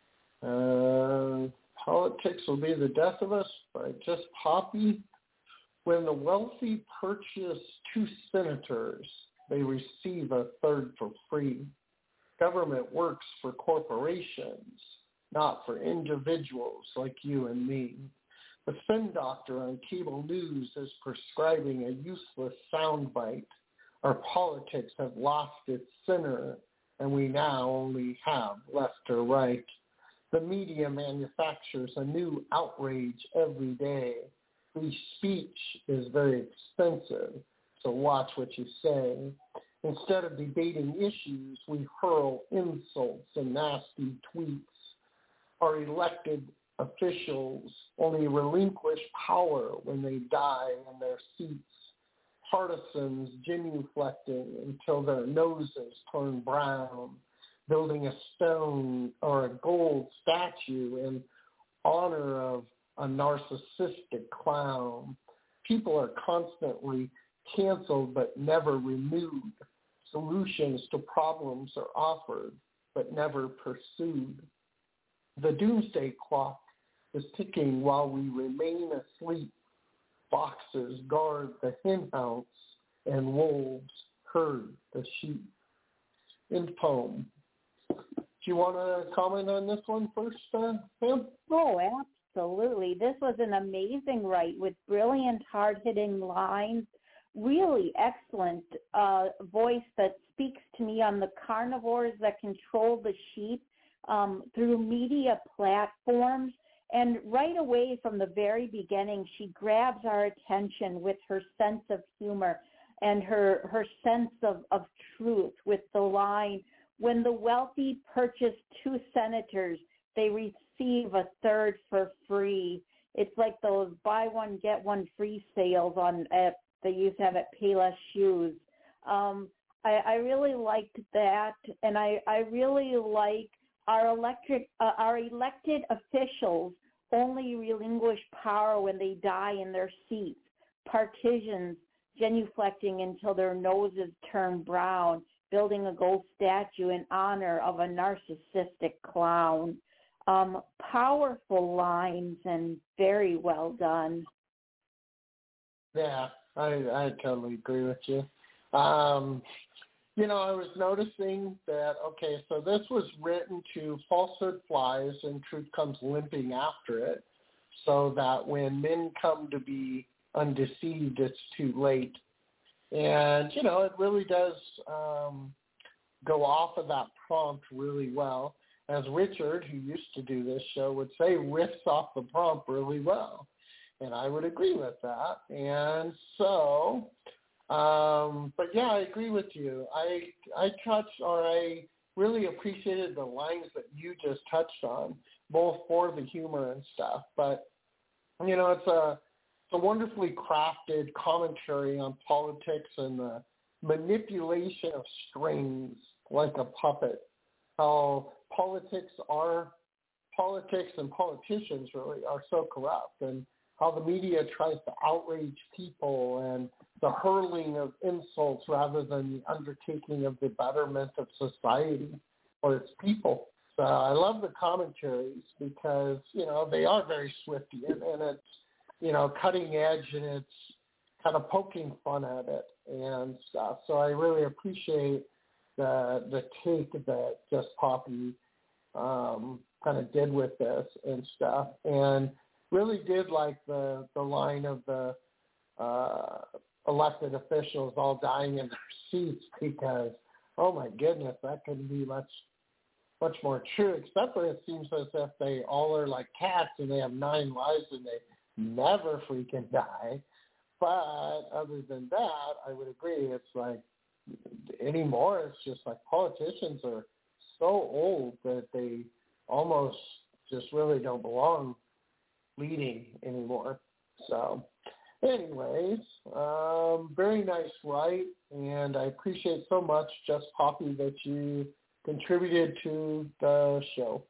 Uh, Politics Will Be the Death of Us by Just Poppy. When the wealthy purchase two senators, they receive a third for free. Government works for corporations, not for individuals like you and me. The spin doctor on cable news is prescribing a useless soundbite. Our politics have lost its center, and we now only have left or right. The media manufactures a new outrage every day. Free speech is very expensive, so watch what you say. Instead of debating issues, we hurl insults and nasty tweets. Our elected officials only relinquish power when they die in their seats. Partisans genuflecting until their noses turn brown, building a stone or a gold statue in honor of a narcissistic clown. People are constantly canceled but never renewed. Solutions to problems are offered but never pursued. The doomsday clock is ticking while we remain asleep. Foxes guard the henhouse and wolves herd the sheep. End poem. Do you want to comment on this one first, uh, Pam? Oh, absolutely. This was an amazing write with brilliant, hard-hitting lines. Really excellent uh, voice that speaks to me on the carnivores that control the sheep um, through media platforms And right away from the very beginning, she grabs our attention with her sense of humor and her, her sense of, of truth with the line, when the wealthy purchase two senators, they receive a third for free. It's like those buy one, get one free sales on at, they used to have at Payless Shoes. Um, I, I really liked that, and I, I really like our electric, uh, our elected officials only relinquish power when they die in their seats. Partisans genuflecting until their noses turn brown, building a gold statue in honor of a narcissistic clown. Um, powerful lines and very well done. Yeah, I, I totally agree with you. Um, you know, I was noticing that, okay, so this was written to falsehood flies and truth comes limping after it, so that when men come to be undeceived, it's too late. And, you know, it really does um, go off of that prompt really well. As Richard, who used to do this show, would say, riffs off the prompt really well. And I would agree with that. And so, um, but yeah, I agree with you. I I touched, or I really appreciated the lines that you just touched on, both for the humor and stuff. But, you know, it's a, it's a wonderfully crafted commentary on politics and the manipulation of strings like a puppet. How politics are, politics and politicians really are so corrupt, and how the media tries to outrage people and the hurling of insults rather than the undertaking of the betterment of society or its people. So I love the commentaries because, you know, they are very Swiftian, and it's, you know, cutting edge, and it's kind of poking fun at it and stuff. So I really appreciate the the take that Just Poppy um, kind of did with this and stuff, and really did like the, the line of the uh, elected officials all dying in their seats because, oh my goodness, that couldn't be much much more true, except for it seems as if they all are like cats and they have nine lives and they never freaking die. But other than that, I would agree. It's like, anymore, it's just like politicians are so old that they almost just really don't belong leading anymore. So anyways, um, very nice write, and I appreciate so much, Just Poppy, that you contributed to the show.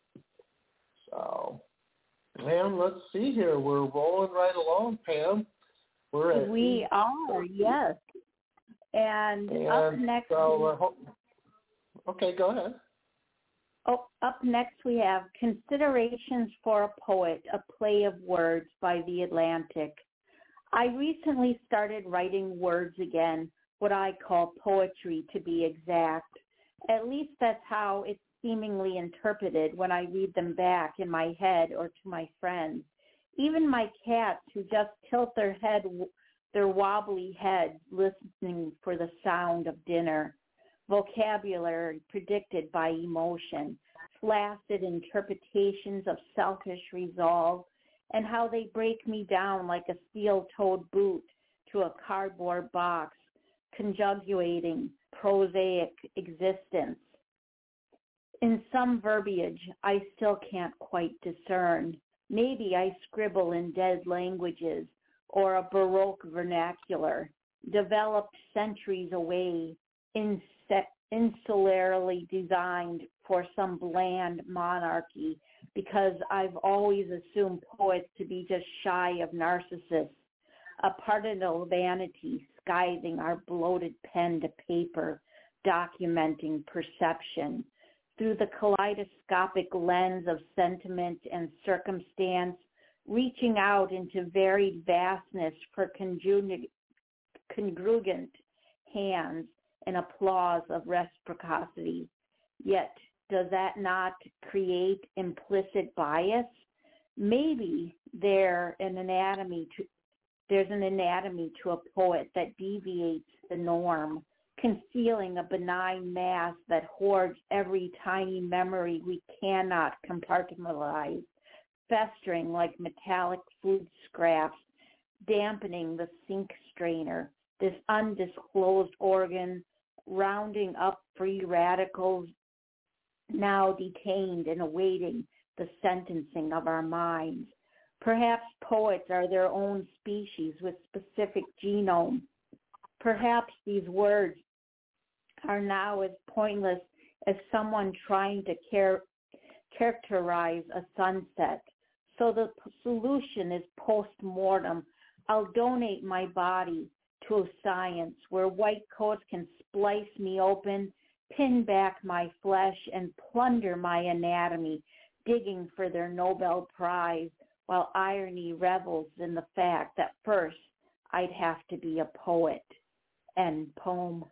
So, Pam, let's see here. We're rolling right along, Pam. We're at we are, yes. And, and up next, so, uh, ho- okay, go ahead. Oh, up next we have Considerations for a Poet, a Play of Words by The Atlantic. I recently started writing words again, what I call poetry to be exact. At least that's how it's seemingly interpreted when I read them back in my head or to my friends. Even my cats, who just tilt their head, their wobbly heads, listening for the sound of dinner. Vocabulary predicted by emotion, flaccid interpretations of selfish resolve, and how they break me down like a steel-toed boot to a cardboard box, conjugating prosaic existence. In some verbiage, I still can't quite discern. Maybe I scribble in dead languages or a Baroque vernacular, developed centuries away, insularly designed for some bland monarchy, because I've always assumed poets to be just shy of narcissists, a pardonable vanity scything our bloated pen to paper, documenting perception. Through the kaleidoscopic lens of sentiment and circumstance, reaching out into varied vastness for congruent hands and applause of reciprocity. Yet, does that not create implicit bias? Maybe there an anatomy to, there's an anatomy to a poet that deviates the norm, concealing a benign mass that hoards every tiny memory we cannot compartmentalize, festering like metallic food scraps, dampening the sink strainer, this undisclosed organ, rounding up free radicals now detained and awaiting the sentencing of our minds. Perhaps poets are their own species with specific genome. Perhaps these words are now as pointless as someone trying to char- characterize a sunset. So the p- solution is post-mortem. I'll donate my body to a science where white coats can splice me open, pin back my flesh, and plunder my anatomy, digging for their Nobel Prize, while irony revels in the fact that first I'd have to be a poet. End poem.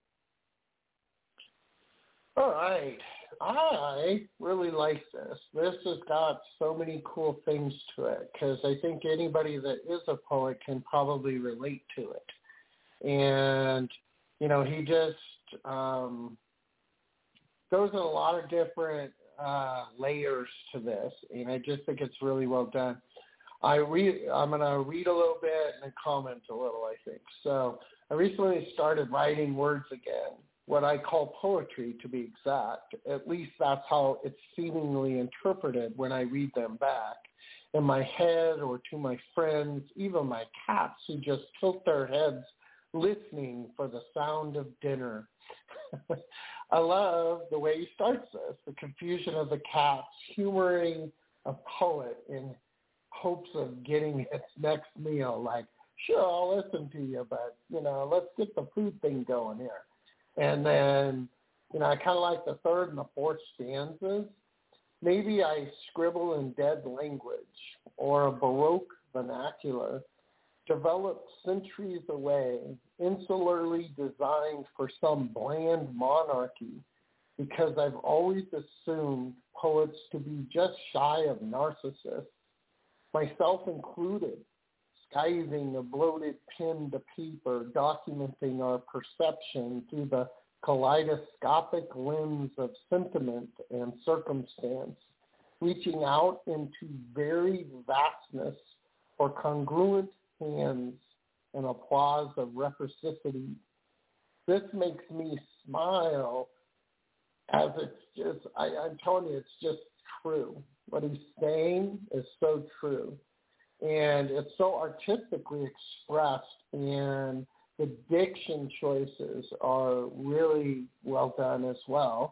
All right. I really like this. This has got so many cool things to it because I think anybody that is a poet can probably relate to it. And, you know, he just um, goes in a lot of different uh, layers to this, and I just think it's really well done. I read, I'm going to read a little bit and comment a little, I think. So I recently started writing words again, what I call poetry to be exact. At least that's how it's seemingly interpreted when I read them back in my head or to my friends, even my cats who just tilt their heads listening for the sound of dinner. I love the way he starts this, the confusion of the cats, humoring a poet in hopes of getting its next meal. Like, sure, I'll listen to you, but, you know, let's get the food thing going here. And then, you know, I kind of like the third and the fourth stanzas. Maybe I scribble in dead language or a Baroque vernacular, developed centuries away, insularly designed for some bland monarchy, because I've always assumed poets to be just shy of narcissists, myself included, skiving a bloated pen to paper, documenting our perception through the kaleidoscopic lens of sentiment and circumstance, reaching out into varied vastness for congruent hands and applause of reciprocity. This makes me smile as it's just, I, I'm telling you, it's just true. What he's saying is so true. And it's so artistically expressed, and the diction choices are really well done as well.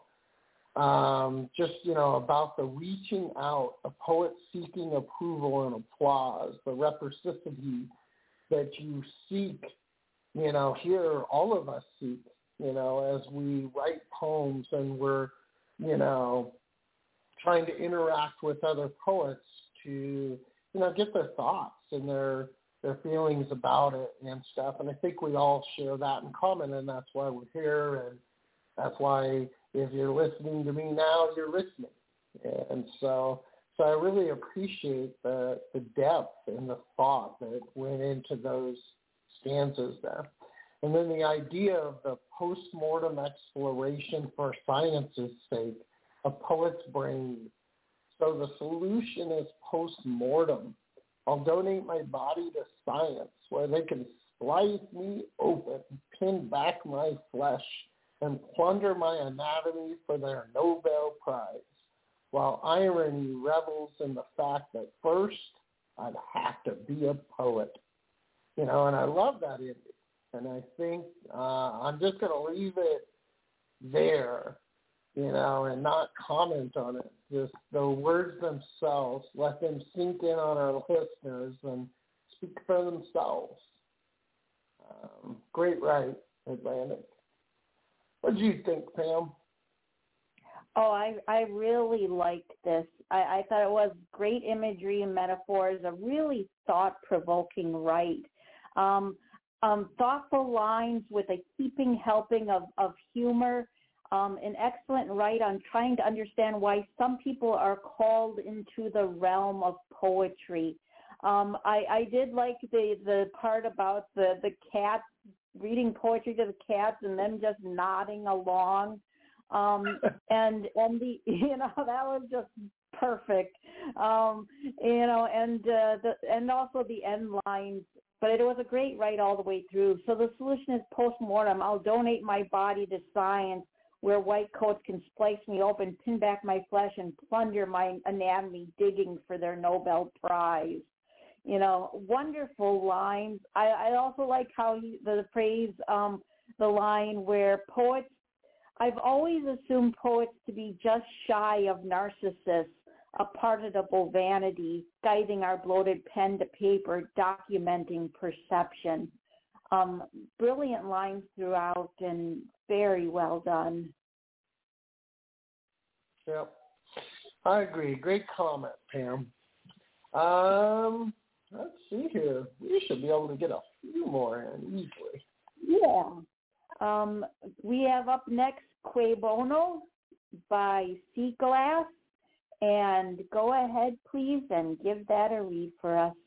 Um, just, you know, about the reaching out, a poet seeking approval and applause, the reciprocity that you seek, you know, here all of us seek, you know, as we write poems and we're, you know, trying to interact with other poets to, you know, get their thoughts and their their feelings about it and stuff. And I think we all share that in common, and that's why we're here, and that's why if you're listening to me now, you're listening. And so so I really appreciate the, the depth and the thought that went into those stanzas there. And then the idea of the post-mortem exploration for science's sake, a poet's brain. So the solution is post-mortem. I'll donate my body to science where they can slice me open, pin back my flesh, and plunder my anatomy for their Nobel Prize, while irony revels in the fact that first I'd have to be a poet. You know, and I love that ending. And I think uh, I'm just going to leave it there, you know, and not comment on it. Just the words themselves, let them sink in on our listeners and speak for themselves. Um, great write, Atlantic. What do you think, Pam? Oh, I I really liked this. I, I thought it was great imagery and metaphors, a really thought-provoking write. Um, um, thoughtful lines with a heaping helping of, of humor. Um, an excellent write on trying to understand why some people are called into the realm of poetry. Um, I, I did like the, the part about the, the cats, reading poetry to the cats and them just nodding along. Um, and and the you know that was just perfect. Um, you know, and uh, the and also the end lines. But it was a great write all the way through. So the solution is post-mortem. I'll donate my body to science, where white coats can splice me open, pin back my flesh, and plunder my anatomy, digging for their Nobel Prize. You know, wonderful lines. I, I also like how he, the phrase, um, the line where poets, I've always assumed poets to be just shy of narcissists, a pardonable vanity, guiding our bloated pen to paper, documenting perception. Um, brilliant lines throughout and very well done. Yep, I agree. Great comment, Pam. Um, let's see here. We should be able to get a few more in easily. Yeah. Um, we have up next Cui Bono by Seaglass. And go ahead, please, and give that a read for us.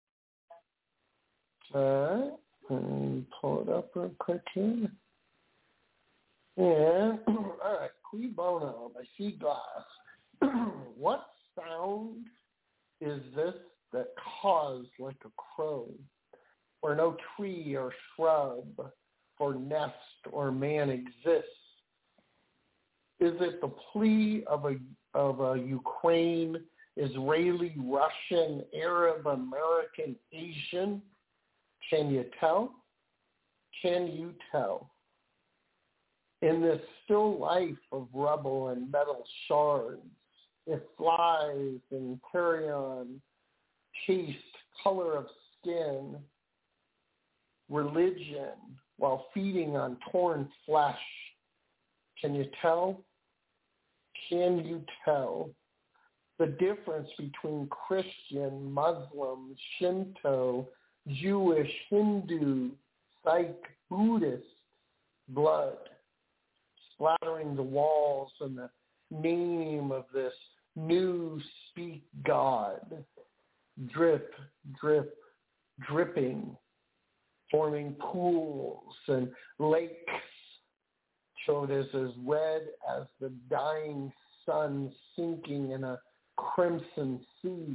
All right. And pull it up real quick here. Yeah. All right. Cui Bono by Seaglass. What sound is this that caws like a crow, where no tree or shrub or nest or man exists? Is it the plea of a of a Ukraine, Israeli, Russian, Arab, American, Asian? Can you tell? Can you tell? In this still life of rubble and metal shards, it flies and carrion, taste, color of skin, religion, while feeding on torn flesh. Can you tell? Can you tell the difference between Christian, Muslim, Shinto, Jewish, Hindu, Sikh, Buddhist blood splattering the walls in the name of this new speak God? Drip, drip, dripping, forming pools and lakes. So it is as red as the dying sun sinking in a crimson sea.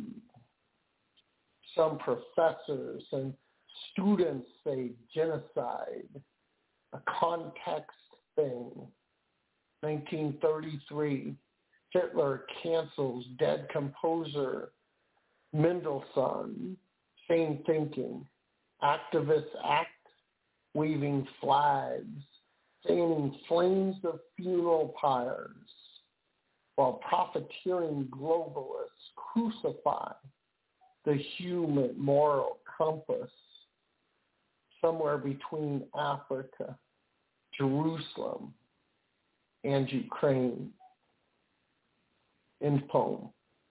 Some professors and students say genocide, a context thing. nineteen thirty-three, Hitler cancels dead composer Mendelssohn. Same thinking. Activists act, waving flags, fanning flames of funeral pyres, while profiteering globalists crucify the human moral compass somewhere between Africa, Jerusalem, and Ukraine. End poem.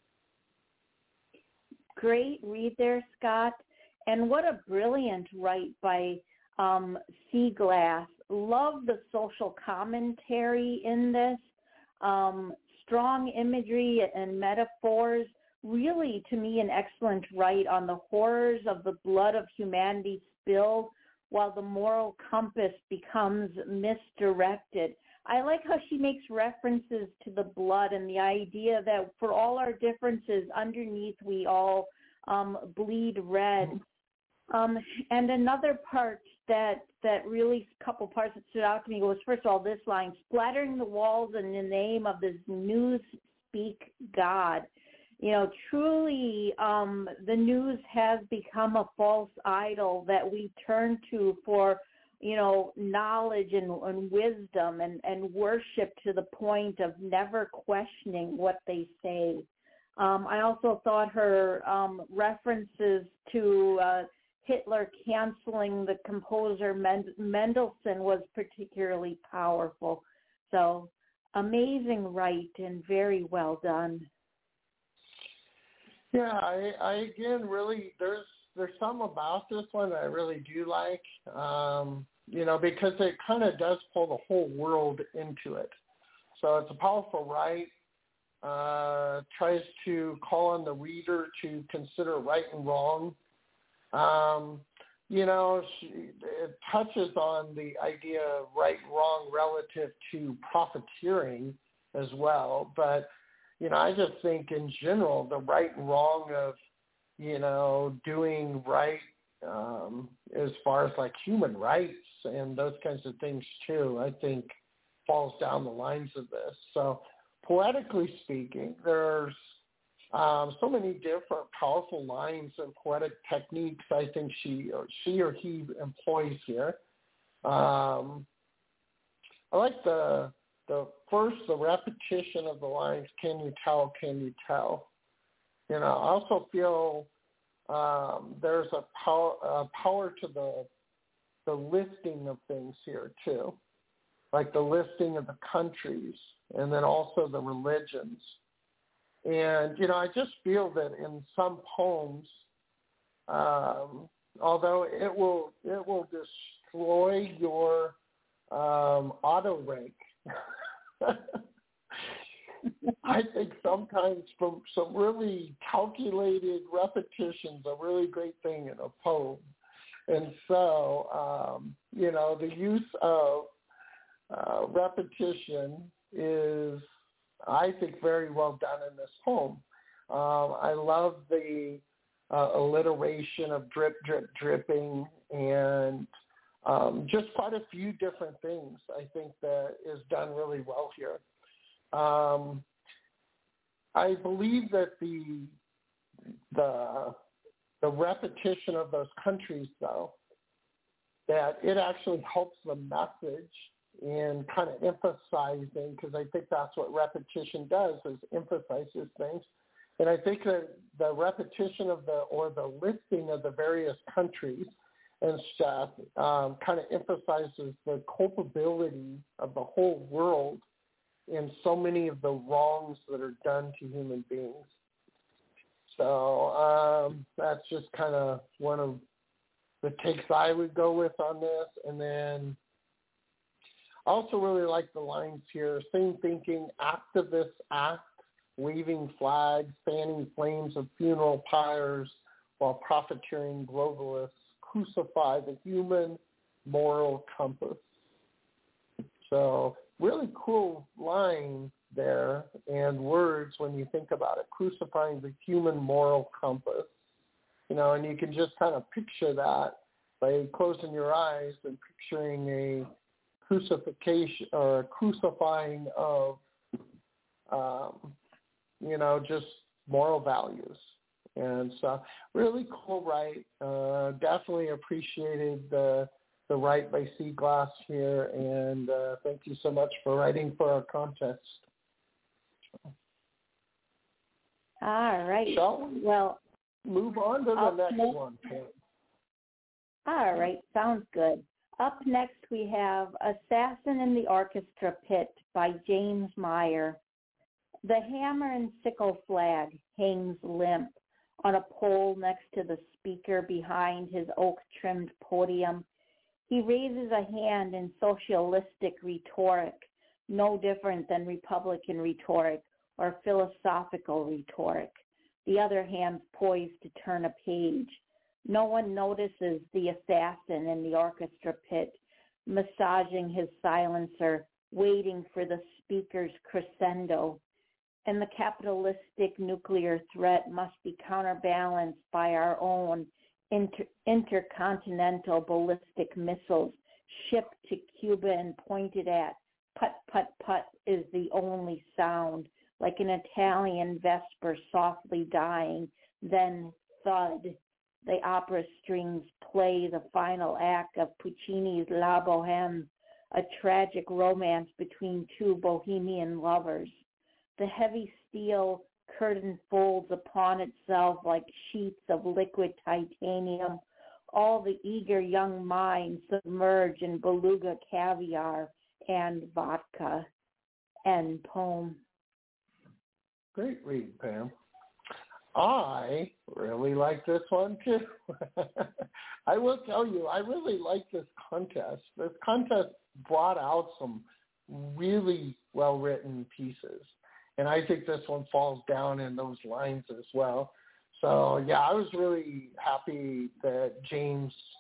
Great read there, Scott. And what a brilliant write by um, Seaglass. Love the social commentary in this. Um, strong imagery and metaphors. Really, to me, an excellent write on the horrors of the blood of humanity spilled while the moral compass becomes misdirected. I like how she makes references to the blood and the idea that for all our differences, underneath we all um, bleed red. Um, and another part that that really, a couple parts that stood out to me was, first of all, this line, splattering the walls in the name of this news speak God. You know, truly um, the news has become a false idol that we turn to for, you know, knowledge and, and wisdom and, and worship to the point of never questioning what they say. Um, I also thought her um, references to uh, Hitler canceling the composer Mend- Mendelssohn was particularly powerful. So amazing write and very well done. Yeah, I, I again really there's there's some about this one that I really do like, um, you know, because it kind of does pull the whole world into it. So it's a powerful write. Uh, tries to call on the reader to consider right and wrong. Um, you know, she, it touches on the idea of right and wrong relative to profiteering as well. But, you know, I just think in general, the right and wrong of, you know, doing right um, as far as like human rights and those kinds of things too, I think falls down the lines of this. So poetically speaking, there's um, so many different powerful lines and poetic techniques I think she or she or he employs here. Um, I like the the first, the repetition of the lines, can you tell, can you tell? You know, I also feel um, there's a power, a power to the the listing of things here too, like the listing of the countries and then also the religions. And, you know, I just feel that in some poems, um, although it will it will destroy your um, auto rank, I think sometimes from some really calculated repetitions a really great thing in a poem. And so, um, you know, the use of uh, repetition is, I think, very well done in this poem. Um, I love the uh, alliteration of drip, drip, dripping, and um, just quite a few different things I think that is done really well here. Um, I believe that the the the repetition of those countries, though, that it actually helps the message in kind of emphasizing, because I think that's what repetition does, is emphasizes things. And I think that the repetition of the, or the listing of the various countries and stuff um, kind of emphasizes the culpability of the whole world in so many of the wrongs that are done to human beings. So um, that's just kind of one of the takes I would go with on this. And then I also really like the lines here. Same thinking, activists act, waving flags, fanning flames of funeral pyres, while profiteering globalists crucify the human moral compass. So really cool line there and words when you think about it, crucifying the human moral compass. You know, and you can just kind of picture that by closing your eyes and picturing a crucifixion or a crucifying of, um, you know, just moral values. And so really cool write. Uh, definitely appreciated the the write by Seaglass here, and uh, thank you so much for writing for our contest. All right. Shall we well, move on to the next next, one, Pam? All right, sounds good. Up next we have Assassin in the Orchestra Pit by James Meyer. The hammer and sickle flag hangs limp on a pole next to the speaker behind his oak-trimmed podium. He raises a hand in socialistic rhetoric, no different than Republican rhetoric or philosophical rhetoric. The other hand's poised to turn a page. No one notices the assassin in the orchestra pit, massaging his silencer, waiting for the speaker's crescendo. And the capitalistic nuclear threat must be counterbalanced by our own inter- intercontinental ballistic missiles shipped to Cuba and pointed at. Put, put, put is the only sound, like an Italian vesper softly dying. Then thud. The opera strings play the final act of Puccini's La Bohème, a tragic romance between two bohemian lovers. The heavy steel curtain folds upon itself like sheets of liquid titanium. All the eager young minds submerge in beluga caviar and vodka. End poem. Great read, Pam. I really like this one too. I will tell you, I really like this contest. This contest brought out some really well-written pieces. And I think this one falls down in those lines as well. So, yeah, I was really happy that James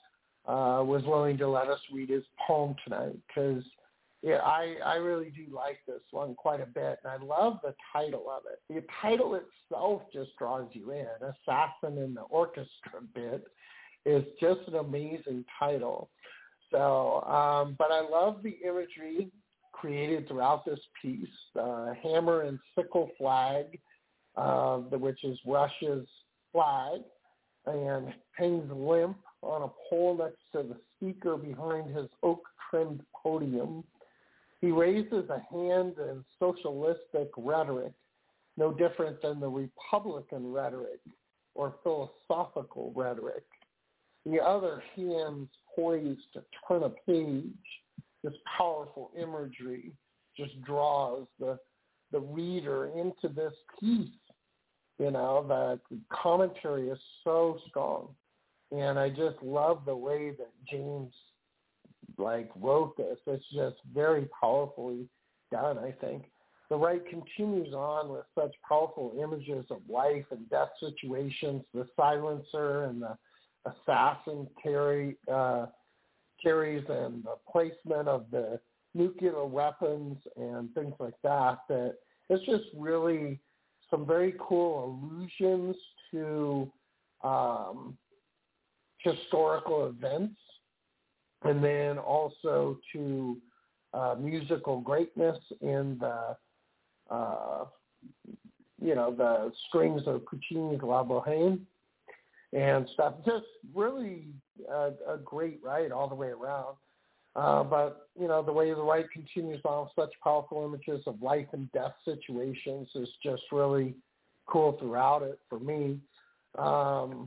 uh, was willing to let us read his poem tonight, because yeah, I, I really do like this one quite a bit, and I love the title of it. The title itself just draws you in. Assassin in the Orchestra bit is just an amazing title. So, um, but I love the imagery created throughout this piece. The hammer and sickle flag, uh, which is Russia's flag, and hangs limp on a pole next to the speaker behind his oak-trimmed podium. He raises a hand in socialistic rhetoric, no different than the Republican rhetoric or philosophical rhetoric. The other hand's poised to turn a page. This powerful imagery just draws the the reader into this piece. You know, the commentary is so strong. And I just love the way that James like wrote this. It's just very powerfully done, I think. The Wright continues on with such powerful images of life and death situations. The silencer and the assassin carry uh, carries and the placement of the nuclear weapons and things like that. That it's just really some very cool allusions to um, historical events, and then also to uh, musical greatness in the, uh, you know, the strings of Puccini's La Bohème and stuff. Just really a, a great write all the way around. Uh, but, you know, the way the Wright continues on with such powerful images of life and death situations is just really cool throughout it for me. Um,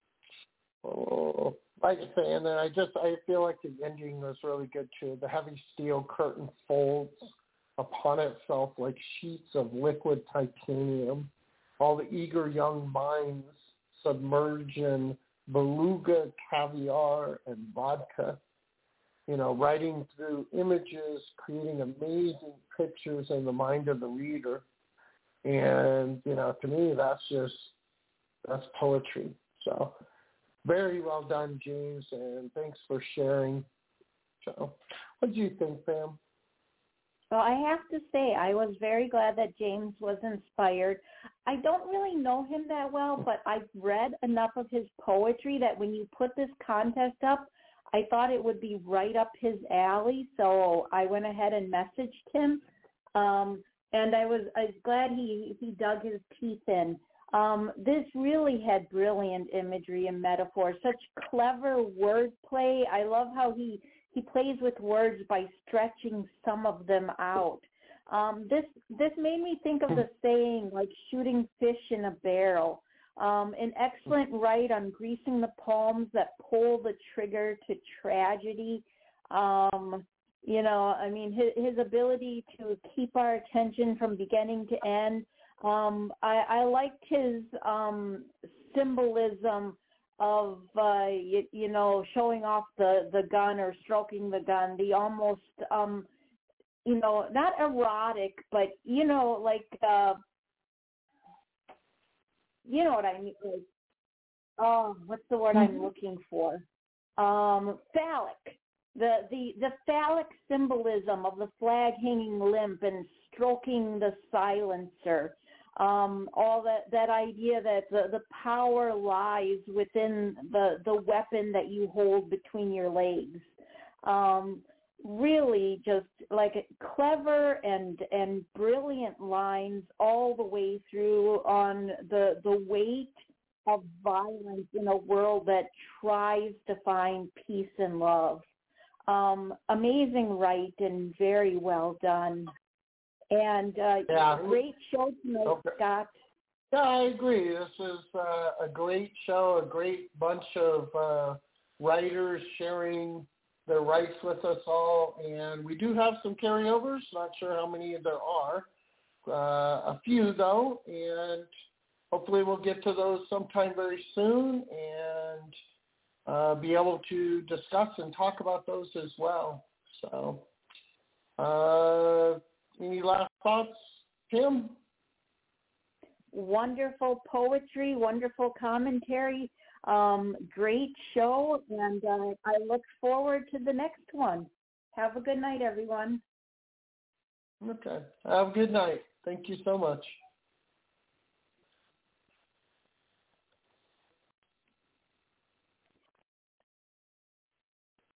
oh, like I say, and then I just, I feel like the ending was really good too. The heavy steel curtain folds upon itself like sheets of liquid titanium. All the eager young minds submerge in beluga, caviar, and vodka. You know, writing through images, creating amazing pictures in the mind of the reader. And, you know, to me, that's just, that's poetry. So very well done, James, and thanks for sharing. So what do you think, Pam? Well, I have to say, I was very glad that James was inspired. I don't really know him that well, but I've read enough of his poetry that when you put this contest up, I thought it would be right up his alley, so I went ahead and messaged him, um, and I was, I was glad he, he dug his teeth in. Um, this really had brilliant imagery and metaphor, such clever wordplay. I love how he, he plays with words by stretching some of them out. Um, this this made me think of the saying, like shooting fish in a barrel. Um, an excellent write on greasing the palms that pull the trigger to tragedy. Um, you know, I mean, his, his ability to keep our attention from beginning to end. Um, I, I liked his um, symbolism of, uh, you, you know, showing off the, the gun or stroking the gun, the almost, um, you know, not erotic, but, you know, like, uh, you know what I mean? Like, oh, what's the word mm-hmm. I'm looking for? Um, phallic. The, the the phallic symbolism of the flag hanging limp and stroking the silencer. Um, all that, that idea that the, the power lies within the, the weapon that you hold between your legs. Um, really just like clever and and brilliant lines all the way through on the the weight of violence in a world that tries to find peace and love. Um, amazing write and very well done. And uh, yeah. great show tonight, okay. Scott. Yeah, I agree. This is uh, a great show, a great bunch of uh, writers sharing their rights with us all, and we do have some carryovers. Not sure how many there are. Uh, a few, though, and hopefully we'll get to those sometime very soon and uh, be able to discuss and talk about those as well. So uh, any last thoughts, Tim? Wonderful poetry, wonderful commentary. Um, great show, and uh, I look forward to the next one. Have a good night, everyone. Okay. Have a good night. Thank you so much.